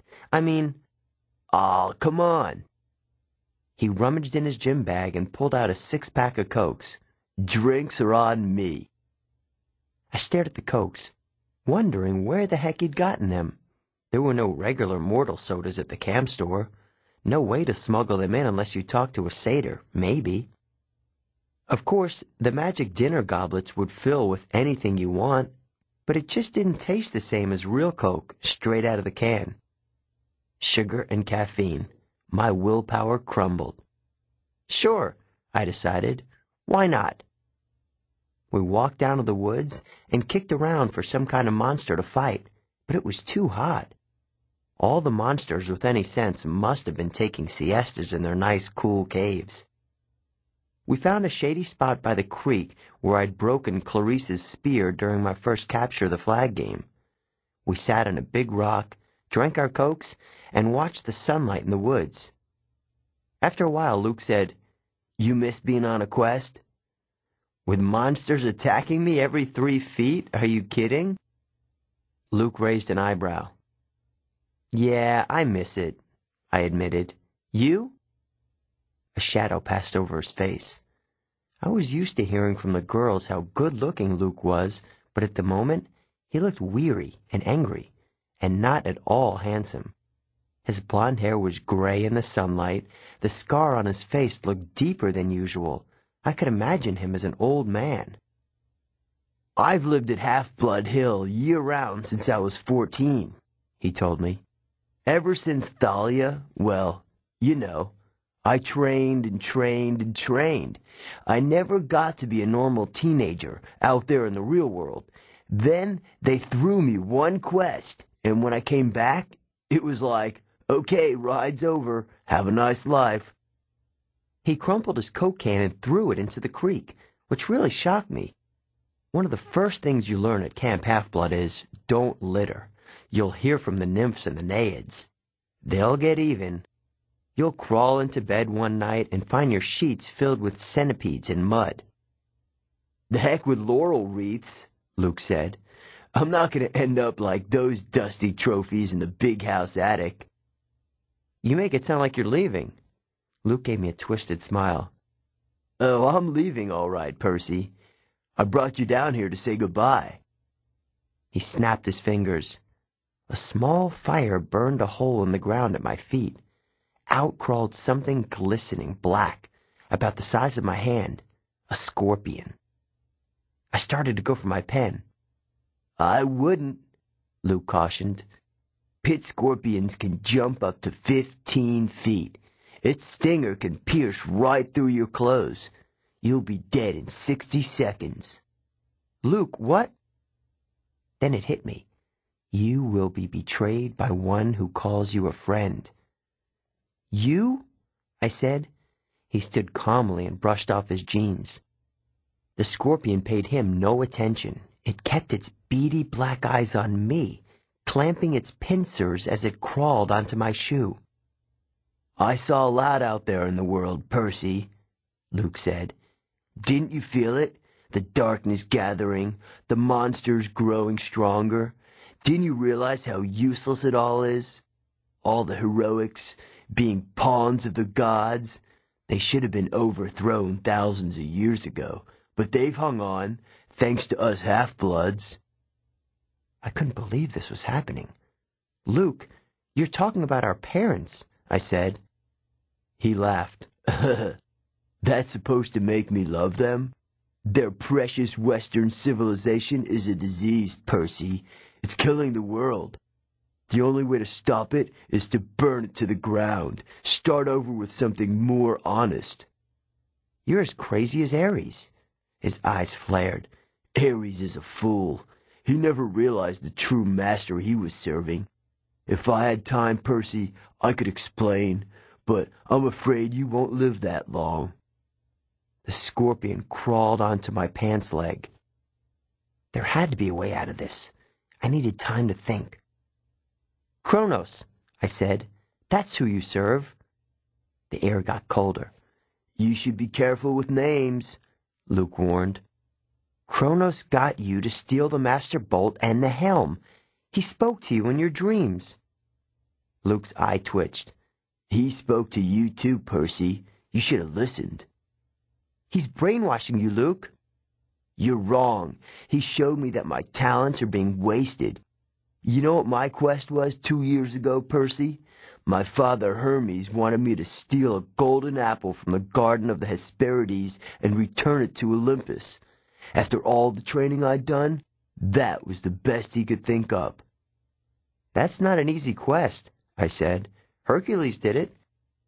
"Aw, come on." He rummaged in his gym bag and pulled out a 6-pack of Cokes. "Drinks are on me." I stared at the Cokes, wondering where the heck he'd gotten them. There were no regular mortal sodas at the camp store. No way to smuggle them in unless you talked to a satyr, maybe. Of course, the magic dinner goblets would fill with anything you want, but it just didn't taste the same as real Coke, straight out of the can. Sugar and caffeine. My willpower crumbled. Sure, I decided. Why not? We walked down to the woods and kicked around for some kind of monster to fight, but it was too hot. All the monsters with any sense must have been taking siestas in their nice, cool caves. We found a shady spot by the creek where I'd broken Clarice's spear during my first capture of the flag game. We sat on a big rock, drank our Cokes, and watched the sunlight in the woods. After a while, Luke said, "You miss being on a quest?" "With monsters attacking me every 3 feet? Are you kidding?" Luke raised an eyebrow. "Yeah, I miss it," I admitted. "You?" A shadow passed over his face. I was used to hearing from the girls how good-looking Luke was, but at the moment, he looked weary and angry, and not at all handsome. His blonde hair was gray in the sunlight. The scar on his face looked deeper than usual. I could imagine him as an old man. "I've lived at Half-Blood Hill year-round since I was 14, he told me. "Ever since Thalia, well, you know, I trained and trained and trained. I never got to be a normal teenager out there in the real world. Then they threw me one quest, and when I came back, it was like, okay, ride's over. Have a nice life. He crumpled his Coke can and threw it into the creek, which really shocked me. One of the first things you learn at Camp Half-Blood is, don't litter. You'll hear from the nymphs and the naiads. They'll get even. You'll crawl into bed one night and find your sheets filled with centipedes and mud. The heck with laurel wreaths, Luke said. I'm not going to end up like those dusty trophies in the big house attic. You make it sound like you're leaving. Luke gave me a twisted smile. Oh, I'm leaving all right, Percy. I brought you down here to say goodbye. He snapped his fingers. A small fire burned a hole in the ground at my feet. Out crawled something glistening black, about the size of my hand, a scorpion. I started to go for my pen. I wouldn't, Luke cautioned. Pit scorpions can jump up to 15 feet. Its stinger can pierce right through your clothes. You'll be dead in 60 seconds. Luke, what? Then it hit me. You will be betrayed by one who calls you a friend. You? I said. He stood calmly and brushed off his jeans. The scorpion paid him no attention. It kept its beady black eyes on me, clamping its pincers as it crawled onto my shoe. I saw a lot out there in the world, Percy, Luke said. Didn't you feel it? The darkness gathering, the monsters growing stronger. Didn't you realize how useless it all is? All the heroics, being pawns of the gods. They should have been overthrown thousands of years ago, but they've hung on, thanks to us half-bloods. I couldn't believe this was happening. Luke, you're talking about our parents, I said. He laughed. That's supposed to make me love them? Their precious Western civilization is a disease, Percy. It's killing the world. The only way to stop it is to burn it to the ground. Start over with something more honest. You're as crazy as Ares. His eyes flared. Ares is a fool. He never realized the true master he was serving. If I had time, Percy, I could explain, but I'm afraid you won't live that long. The scorpion crawled onto my pants leg. There had to be a way out of this. I needed time to think. Kronos, I said. That's who you serve. The air got colder. You should be careful with names, Luke warned. Kronos got you to steal the Master Bolt and the helm. He spoke to you in your dreams. Luke's eye twitched. He spoke to you too, Percy. You should have listened. He's brainwashing you, Luke. You're wrong. He showed me that my talents are being wasted. You know what my quest was 2 years ago, Percy? My father Hermes wanted me to steal a golden apple from the garden of the Hesperides and return it to Olympus. After all the training I'd done, that was the best he could think up. That's not an easy quest, I said. Hercules did it.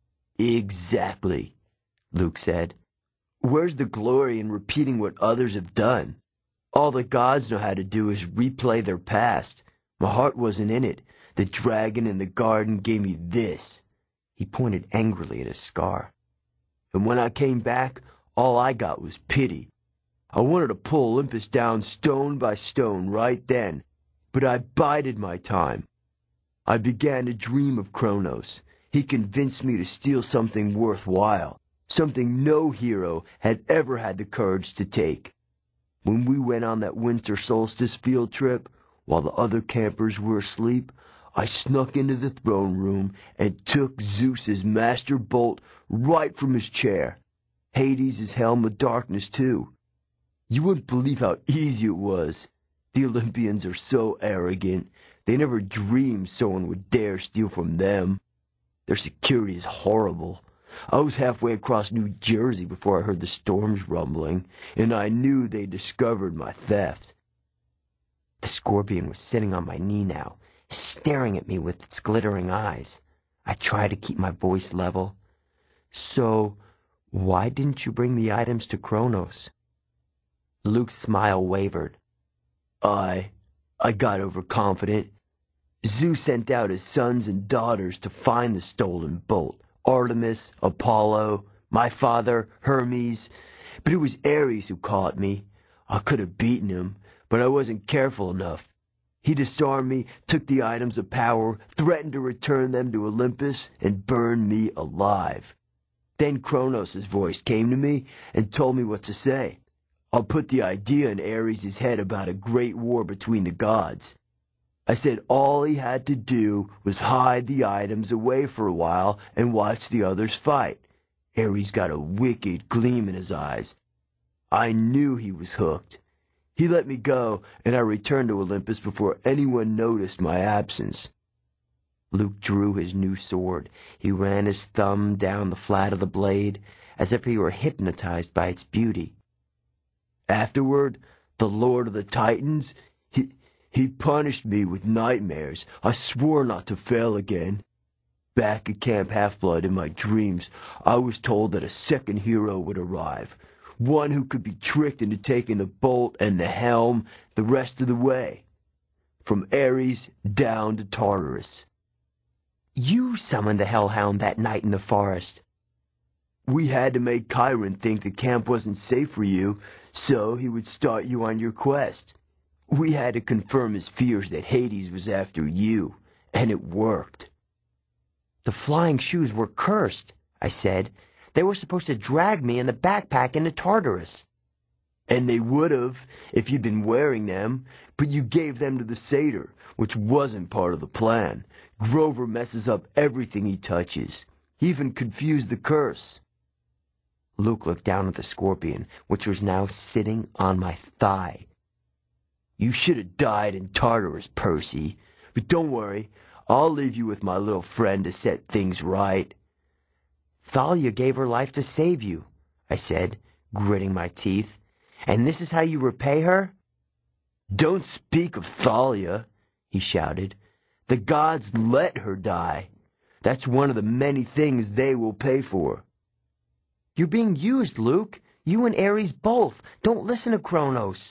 Exactly, Luke said. Where's the glory in repeating what others have done? All the gods know how to do is replay their past. My heart wasn't in it. The dragon in the garden gave me this. He pointed angrily at his scar. And when I came back, all I got was pity. I wanted to pull Olympus down stone by stone right then, but I bided my time. I began to dream of Kronos. He convinced me to steal something worthwhile, something no hero had ever had the courage to take. When we went on that winter solstice field trip, while the other campers were asleep, I snuck into the throne room and took Zeus's Master Bolt right from his chair. Hades' helm of darkness, too. You wouldn't believe how easy it was. The Olympians are so arrogant. They never dreamed someone would dare steal from them. Their security is horrible. I was halfway across New Jersey before I heard the storms rumbling, and I knew they discovered my theft. The scorpion was sitting on my knee now, staring at me with its glittering eyes. I tried to keep my voice level. So, why didn't you bring the items to Kronos? Luke's smile wavered. I got overconfident. Zeus sent out his sons and daughters to find the stolen bolt. Artemis, Apollo, my father, Hermes. But it was Ares who caught me. I could have beaten him, but I wasn't careful enough. He disarmed me, took the items of power, threatened to return them to Olympus, and burn me alive. Then Kronos' voice came to me and told me what to say. I'll put the idea in Ares' head about a great war between the gods. I said all he had to do was hide the items away for a while and watch the others fight. Ares got a wicked gleam in his eyes. I knew he was hooked. He let me go, and I returned to Olympus before anyone noticed my absence. Luke drew his new sword. He ran his thumb down the flat of the blade, as if he were hypnotized by its beauty. Afterward, the Lord of the Titans, he punished me with nightmares. I swore not to fail again. Back at Camp Half-Blood in my dreams, I was told that a second hero would arrive, one who could be tricked into taking the bolt and the helm the rest of the way, from Ares down to Tartarus. You summoned the Hellhound that night in the forest. We had to make Chiron think the camp wasn't safe for you, so he would start you on your quest. We had to confirm his fears that Hades was after you, and it worked. The flying shoes were cursed, I said. They were supposed to drag me in the backpack into Tartarus. And they would have, if you'd been wearing them, but you gave them to the satyr, which wasn't part of the plan. Grover messes up everything he touches. He even confused the curse. Luke looked down at the scorpion, which was now sitting on my thigh. You should have died in Tartarus, Percy. But don't worry, I'll leave you with my little friend to set things right. Thalia gave her life to save you, I said, gritting my teeth. And this is how you repay her? Don't speak of Thalia, he shouted. The gods let her die. That's one of the many things they will pay for. You're being used, Luke. You and Ares both. Don't listen to Kronos.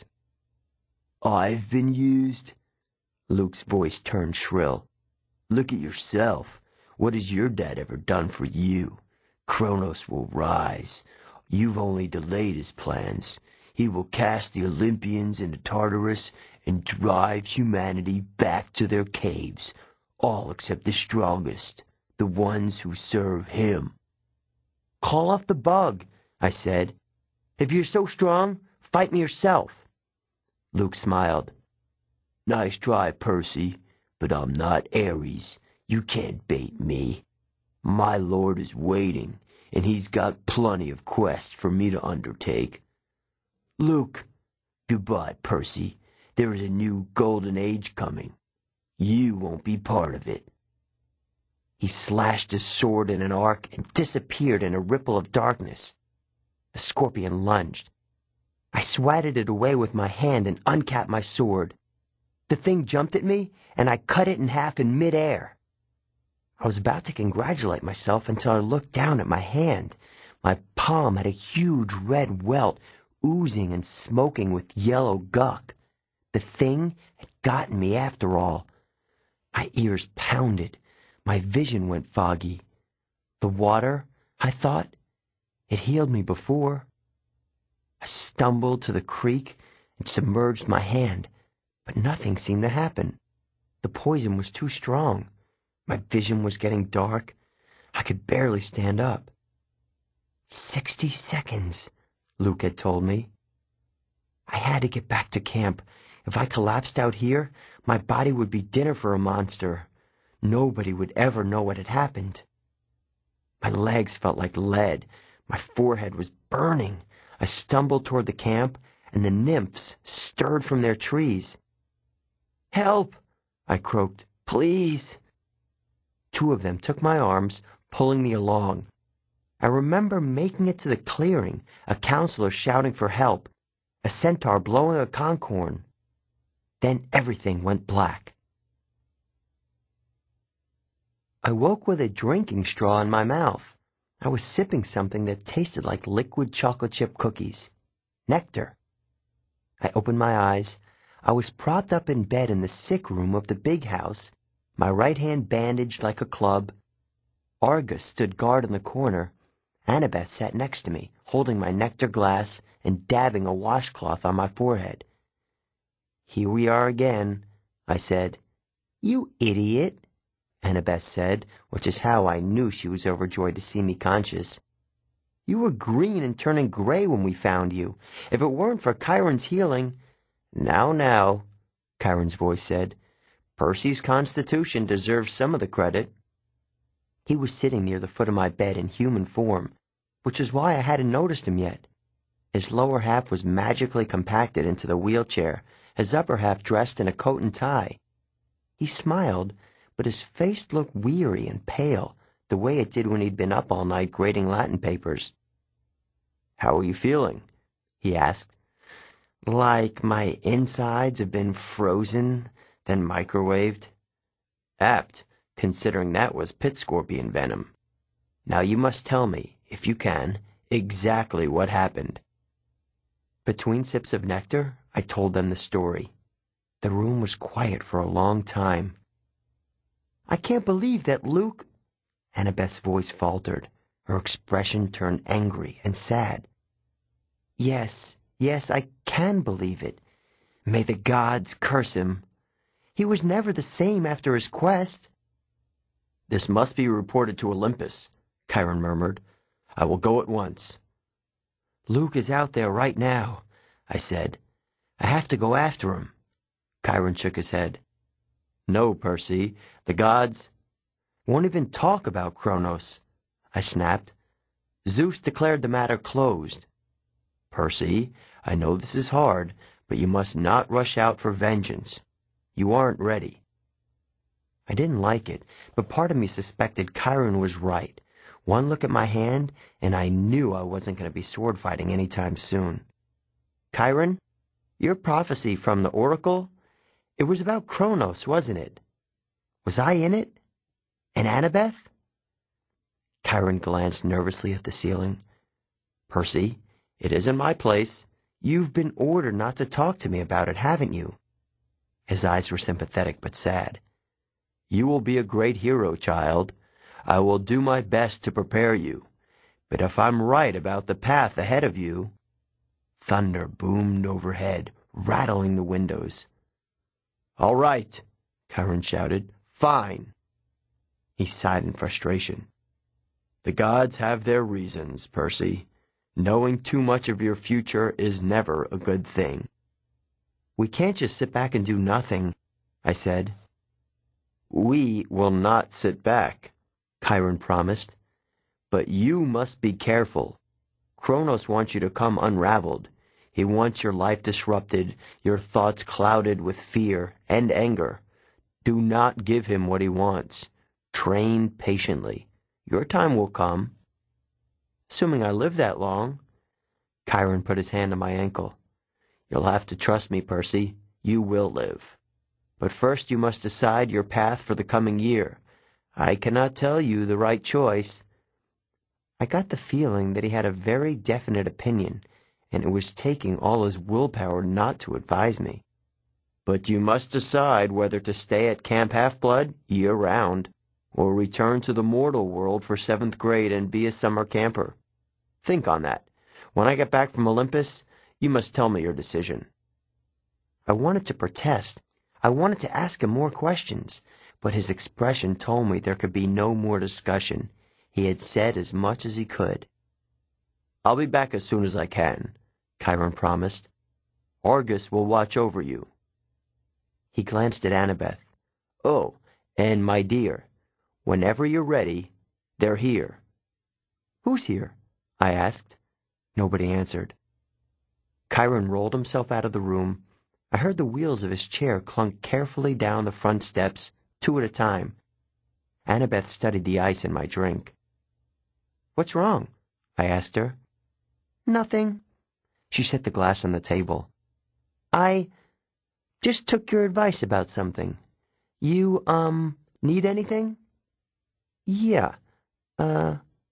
I've been used? Luke's voice turned shrill. Look at yourself. What has your dad ever done for you? Kronos will rise. You've only delayed his plans. He will cast the Olympians into Tartarus and drive humanity back to their caves, all except the strongest, the ones who serve him. Call off the bug, I said. If you're so strong, fight me yourself. Luke smiled. Nice try, Percy, but I'm not Ares. You can't bait me. My lord is waiting, and he's got plenty of quests for me to undertake. Luke, goodbye, Percy. There is a new golden age coming. You won't be part of it. He slashed his sword in an arc and disappeared in a ripple of darkness. The scorpion lunged. I swatted it away with my hand and uncapped my sword. The thing jumped at me, and I cut it in half in midair. I was about to congratulate myself until I looked down at my hand. My palm had a huge red welt, oozing and smoking with yellow guck. The thing had gotten me after all. My ears pounded. My vision went foggy. The water, I thought, it healed me before. I stumbled to the creek and submerged my hand, but nothing seemed to happen. The poison was too strong. My vision was getting dark. I could barely stand up. 60 seconds, Luke had told me. I had to get back to camp. If I collapsed out here, my body would be dinner for a monster. Nobody would ever know what had happened. My legs felt like lead. My forehead was burning. I stumbled toward the camp, and the nymphs stirred from their trees. "Help!" I croaked. "Please!" 2 of them took my arms, pulling me along. I remember making it to the clearing, a counselor shouting for help, a centaur blowing a conch horn. Then everything went black. I woke with a drinking straw in my mouth. I was sipping something that tasted like liquid chocolate chip cookies. Nectar. I opened my eyes. I was propped up in bed in the sick room of the big house, my right hand bandaged like a club. Argus stood guard in the corner. Annabeth sat next to me, holding my nectar glass and dabbing a washcloth on my forehead. "Here we are again," I said. "You idiot," Annabeth said, which is how I knew she was overjoyed to see me conscious. "You were green and turning gray when we found you. If it weren't for Chiron's healing—" Now, Chiron's voice said. "Percy's constitution deserves some of the credit." He was sitting near the foot of my bed in human form, which is why I hadn't noticed him yet. His lower half was magically compacted into the wheelchair, his upper half dressed in a coat and tie. He smiled, but his face looked weary and pale, the way it did when he'd been up all night grading Latin papers. "How are you feeling?" he asked. "Like my insides have been frozen, then microwaved." "Apt, considering that was pit scorpion venom. Now you must tell me, if you can, exactly what happened." Between sips of nectar, I told them the story. The room was quiet for a long time. "I can't believe that Luke—" Annabeth's voice faltered. Her expression turned angry and sad. Yes, I can believe it. May the gods curse him. He was never the same after his quest." "This must be reported to Olympus," Chiron murmured. "I will go at once." "Luke is out there right now," I said. "I have to go after him." Chiron shook his head. "No, Percy, the gods—" "Won't even talk about Kronos," I snapped. "Zeus declared the matter closed." "Percy, I know this is hard, but you must not rush out for vengeance. You aren't ready." I didn't like it, but part of me suspected Chiron was right. One look at my hand, and I knew I wasn't going to be sword fighting anytime soon. "Chiron, your prophecy from the oracle, it was about Kronos, wasn't it? Was I in it? And Annabeth?" Chiron glanced nervously at the ceiling. "Percy, it isn't my place. You've been ordered not to talk to me about it, haven't you?" His eyes were sympathetic but sad. "You will be a great hero, child. I will do my best to prepare you. But if I'm right about the path ahead of you—" Thunder boomed overhead, rattling the windows. "All right," Chiron shouted. "Fine." He sighed in frustration. "The gods have their reasons, Percy. Knowing too much of your future is never a good thing." "We can't just sit back and do nothing," I said. "We will not sit back," Chiron promised. "But you must be careful. Kronos wants you to come unraveled. He wants your life disrupted, your thoughts clouded with fear and anger. Do not give him what he wants. Train patiently. Your time will come." "Assuming I live that long." Chiron put his hand on my ankle. "You'll have to trust me, Percy. You will live. But first you must decide your path for the coming year. I cannot tell you the right choice." I got the feeling that he had a very definite opinion, and it was taking all his willpower not to advise me. "But you must decide whether to stay at Camp Half-Blood year-round, or return to the mortal world for 7th grade and be a summer camper. Think on that. When I get back from Olympus, you must tell me your decision." I wanted to protest. I wanted to ask him more questions, but his expression told me there could be no more discussion. He had said as much as he could. "I'll be back as soon as I can," Chiron promised. "Argus will watch over you." He glanced at Annabeth. "Oh, and my dear, whenever you're ready, they're here." "Who's here?" I asked. Nobody answered. Chiron rolled himself out of the room. I heard the wheels of his chair clunk carefully down the front steps, 2 at a time. Annabeth studied the ice in my drink. "What's wrong?" I asked her. "Nothing." She set the glass on the table. "I just took your advice about something. You, need anything?" "Yeah,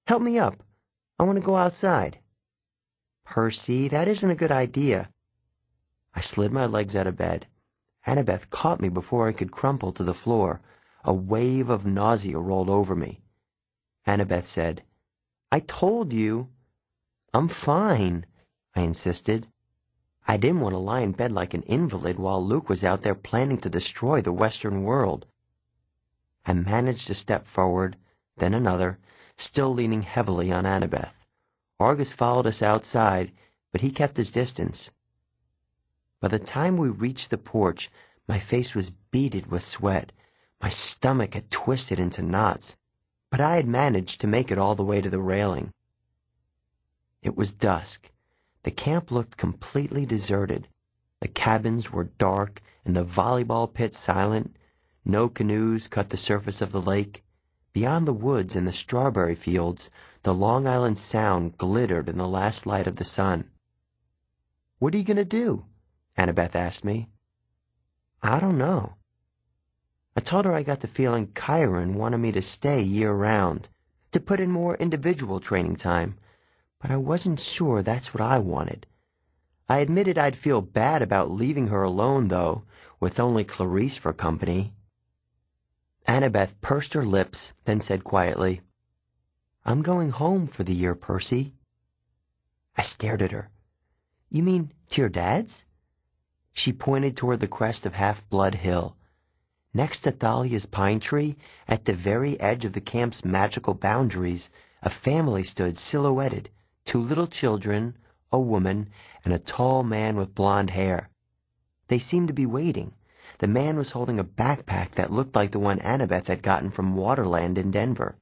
Help me up. I want to go outside. Percy, that isn't a good idea. I slid my legs out of bed. Annabeth caught me before I could crumple to the floor. A wave of nausea rolled over me. Annabeth said, I told you. I'm fine, I insisted. I didn't want to lie in bed like an invalid while Luke was out there planning to destroy the Western world. I managed to step forward, then another, still leaning heavily on Annabeth. Argus followed us outside, but he kept his distance. By the time we reached the porch, my face was beaded with sweat. My stomach had twisted into knots, but I had managed to make it all the way to the railing. It was dusk. The camp looked completely deserted. The cabins were dark and the volleyball pit silent. No canoes cut the surface of the lake. Beyond the woods and the strawberry fields, the Long Island Sound glittered in the last light of the sun. What are you going to do? Annabeth asked me. I don't know. I told her I got the feeling Chiron wanted me to stay year-round, to put in more individual training time, but I wasn't sure that's what I wanted. I admitted I'd feel bad about leaving her alone, though, with only Clarice for company. Annabeth pursed her lips, then said quietly, I'm going home for the year, Percy. I stared at her. You mean to your dad's? She pointed toward the crest of Half-Blood Hill. Next to Thalia's pine tree, at the very edge of the camp's magical boundaries, a family stood silhouetted, 2 little children, a woman, and a tall man with blonde hair. They seemed to be waiting. The man was holding a backpack that looked like the one Annabeth had gotten from Waterland in Denver.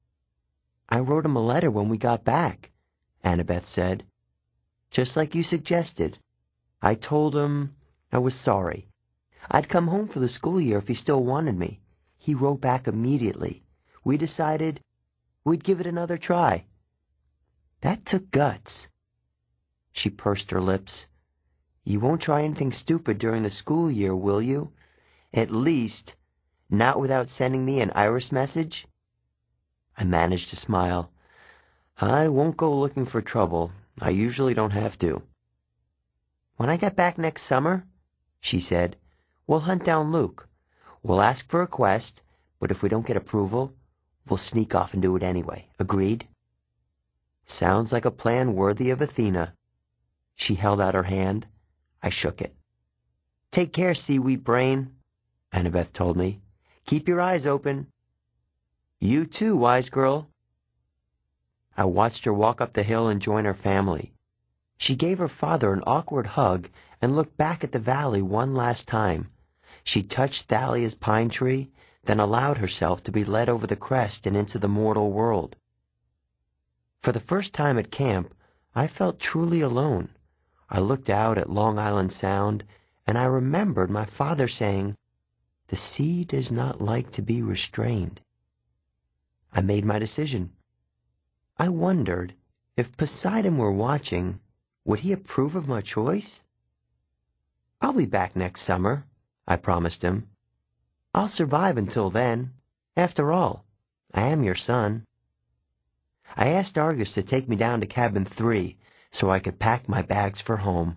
I wrote him a letter when we got back, Annabeth said. Just like you suggested. I told him I was sorry. I'd come home for the school year if he still wanted me. He wrote back immediately. We decided we'd give it another try. That took guts. She pursed her lips. You won't try anything stupid during the school year, will you? At least, not without sending me an iris message? I managed to smile. I won't go looking for trouble. I usually don't have to. When I get back next summer, she said, we'll hunt down Luke. We'll ask for a quest, but if we don't get approval, we'll sneak off and do it anyway. Agreed? Sounds like a plan worthy of Athena. She held out her hand. I shook it. Take care, seaweed brain, Annabeth told me. Keep your eyes open. You too, wise girl. I watched her walk up the hill and join her family. She gave her father an awkward hug and looked back at the valley one last time. She touched Thalia's pine tree, then allowed herself to be led over the crest and into the mortal world. For the first time at camp, I felt truly alone. I looked out at Long Island Sound, and I remembered my father saying, the sea does not like to be restrained. I made my decision. I wondered, if Poseidon were watching, would he approve of my choice? I'll be back next summer, I promised him. I'll survive until then. After all, I am your son. I asked Argus to take me down to cabin 3 so I could pack my bags for home.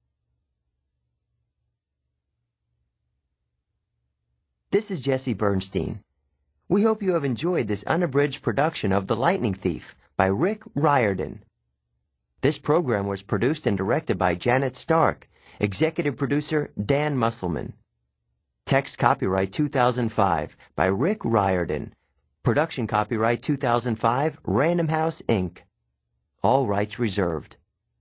This is Jesse Bernstein. We hope you have enjoyed this unabridged production of The Lightning Thief by Rick Riordan. This program was produced and directed by Janet Stark, executive producer Dan Musselman. Text copyright 2005 by Rick Riordan. Production copyright 2005, Random House, Inc. All rights reserved.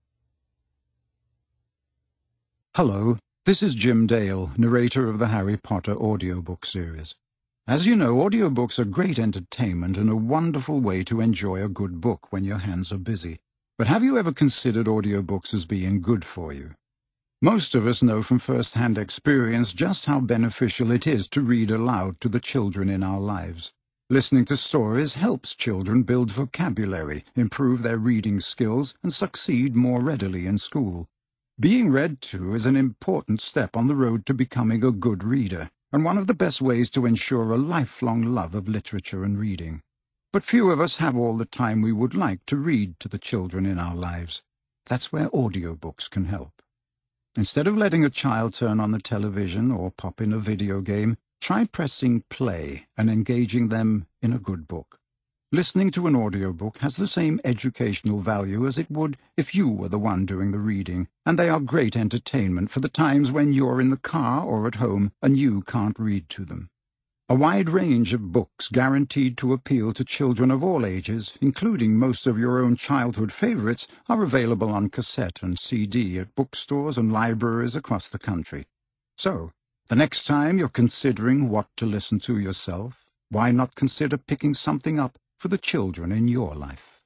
Hello, this is Jim Dale, narrator of the Harry Potter audiobook series. As you know, audiobooks are great entertainment and a wonderful way to enjoy a good book when your hands are busy. But have you ever considered audiobooks as being good for you? Most of us know from first-hand experience just how beneficial it is to read aloud to the children in our lives. Listening to stories helps children build vocabulary, improve their reading skills, and succeed more readily in school. Being read to is an important step on the road to becoming a good reader, and one of the best ways to ensure a lifelong love of literature and reading. But few of us have all the time we would like to read to the children in our lives. That's where audiobooks can help. Instead of letting a child turn on the television or pop in a video game, try pressing play and engaging them in a good book. Listening to an audiobook has the same educational value as it would if you were the one doing the reading, and they are great entertainment for the times when you're in the car or at home and you can't read to them. A wide range of books guaranteed to appeal to children of all ages, including most of your own childhood favorites, are available on cassette and CD at bookstores and libraries across the country. So, the next time you're considering what to listen to yourself, why not consider picking something up for the children in your life?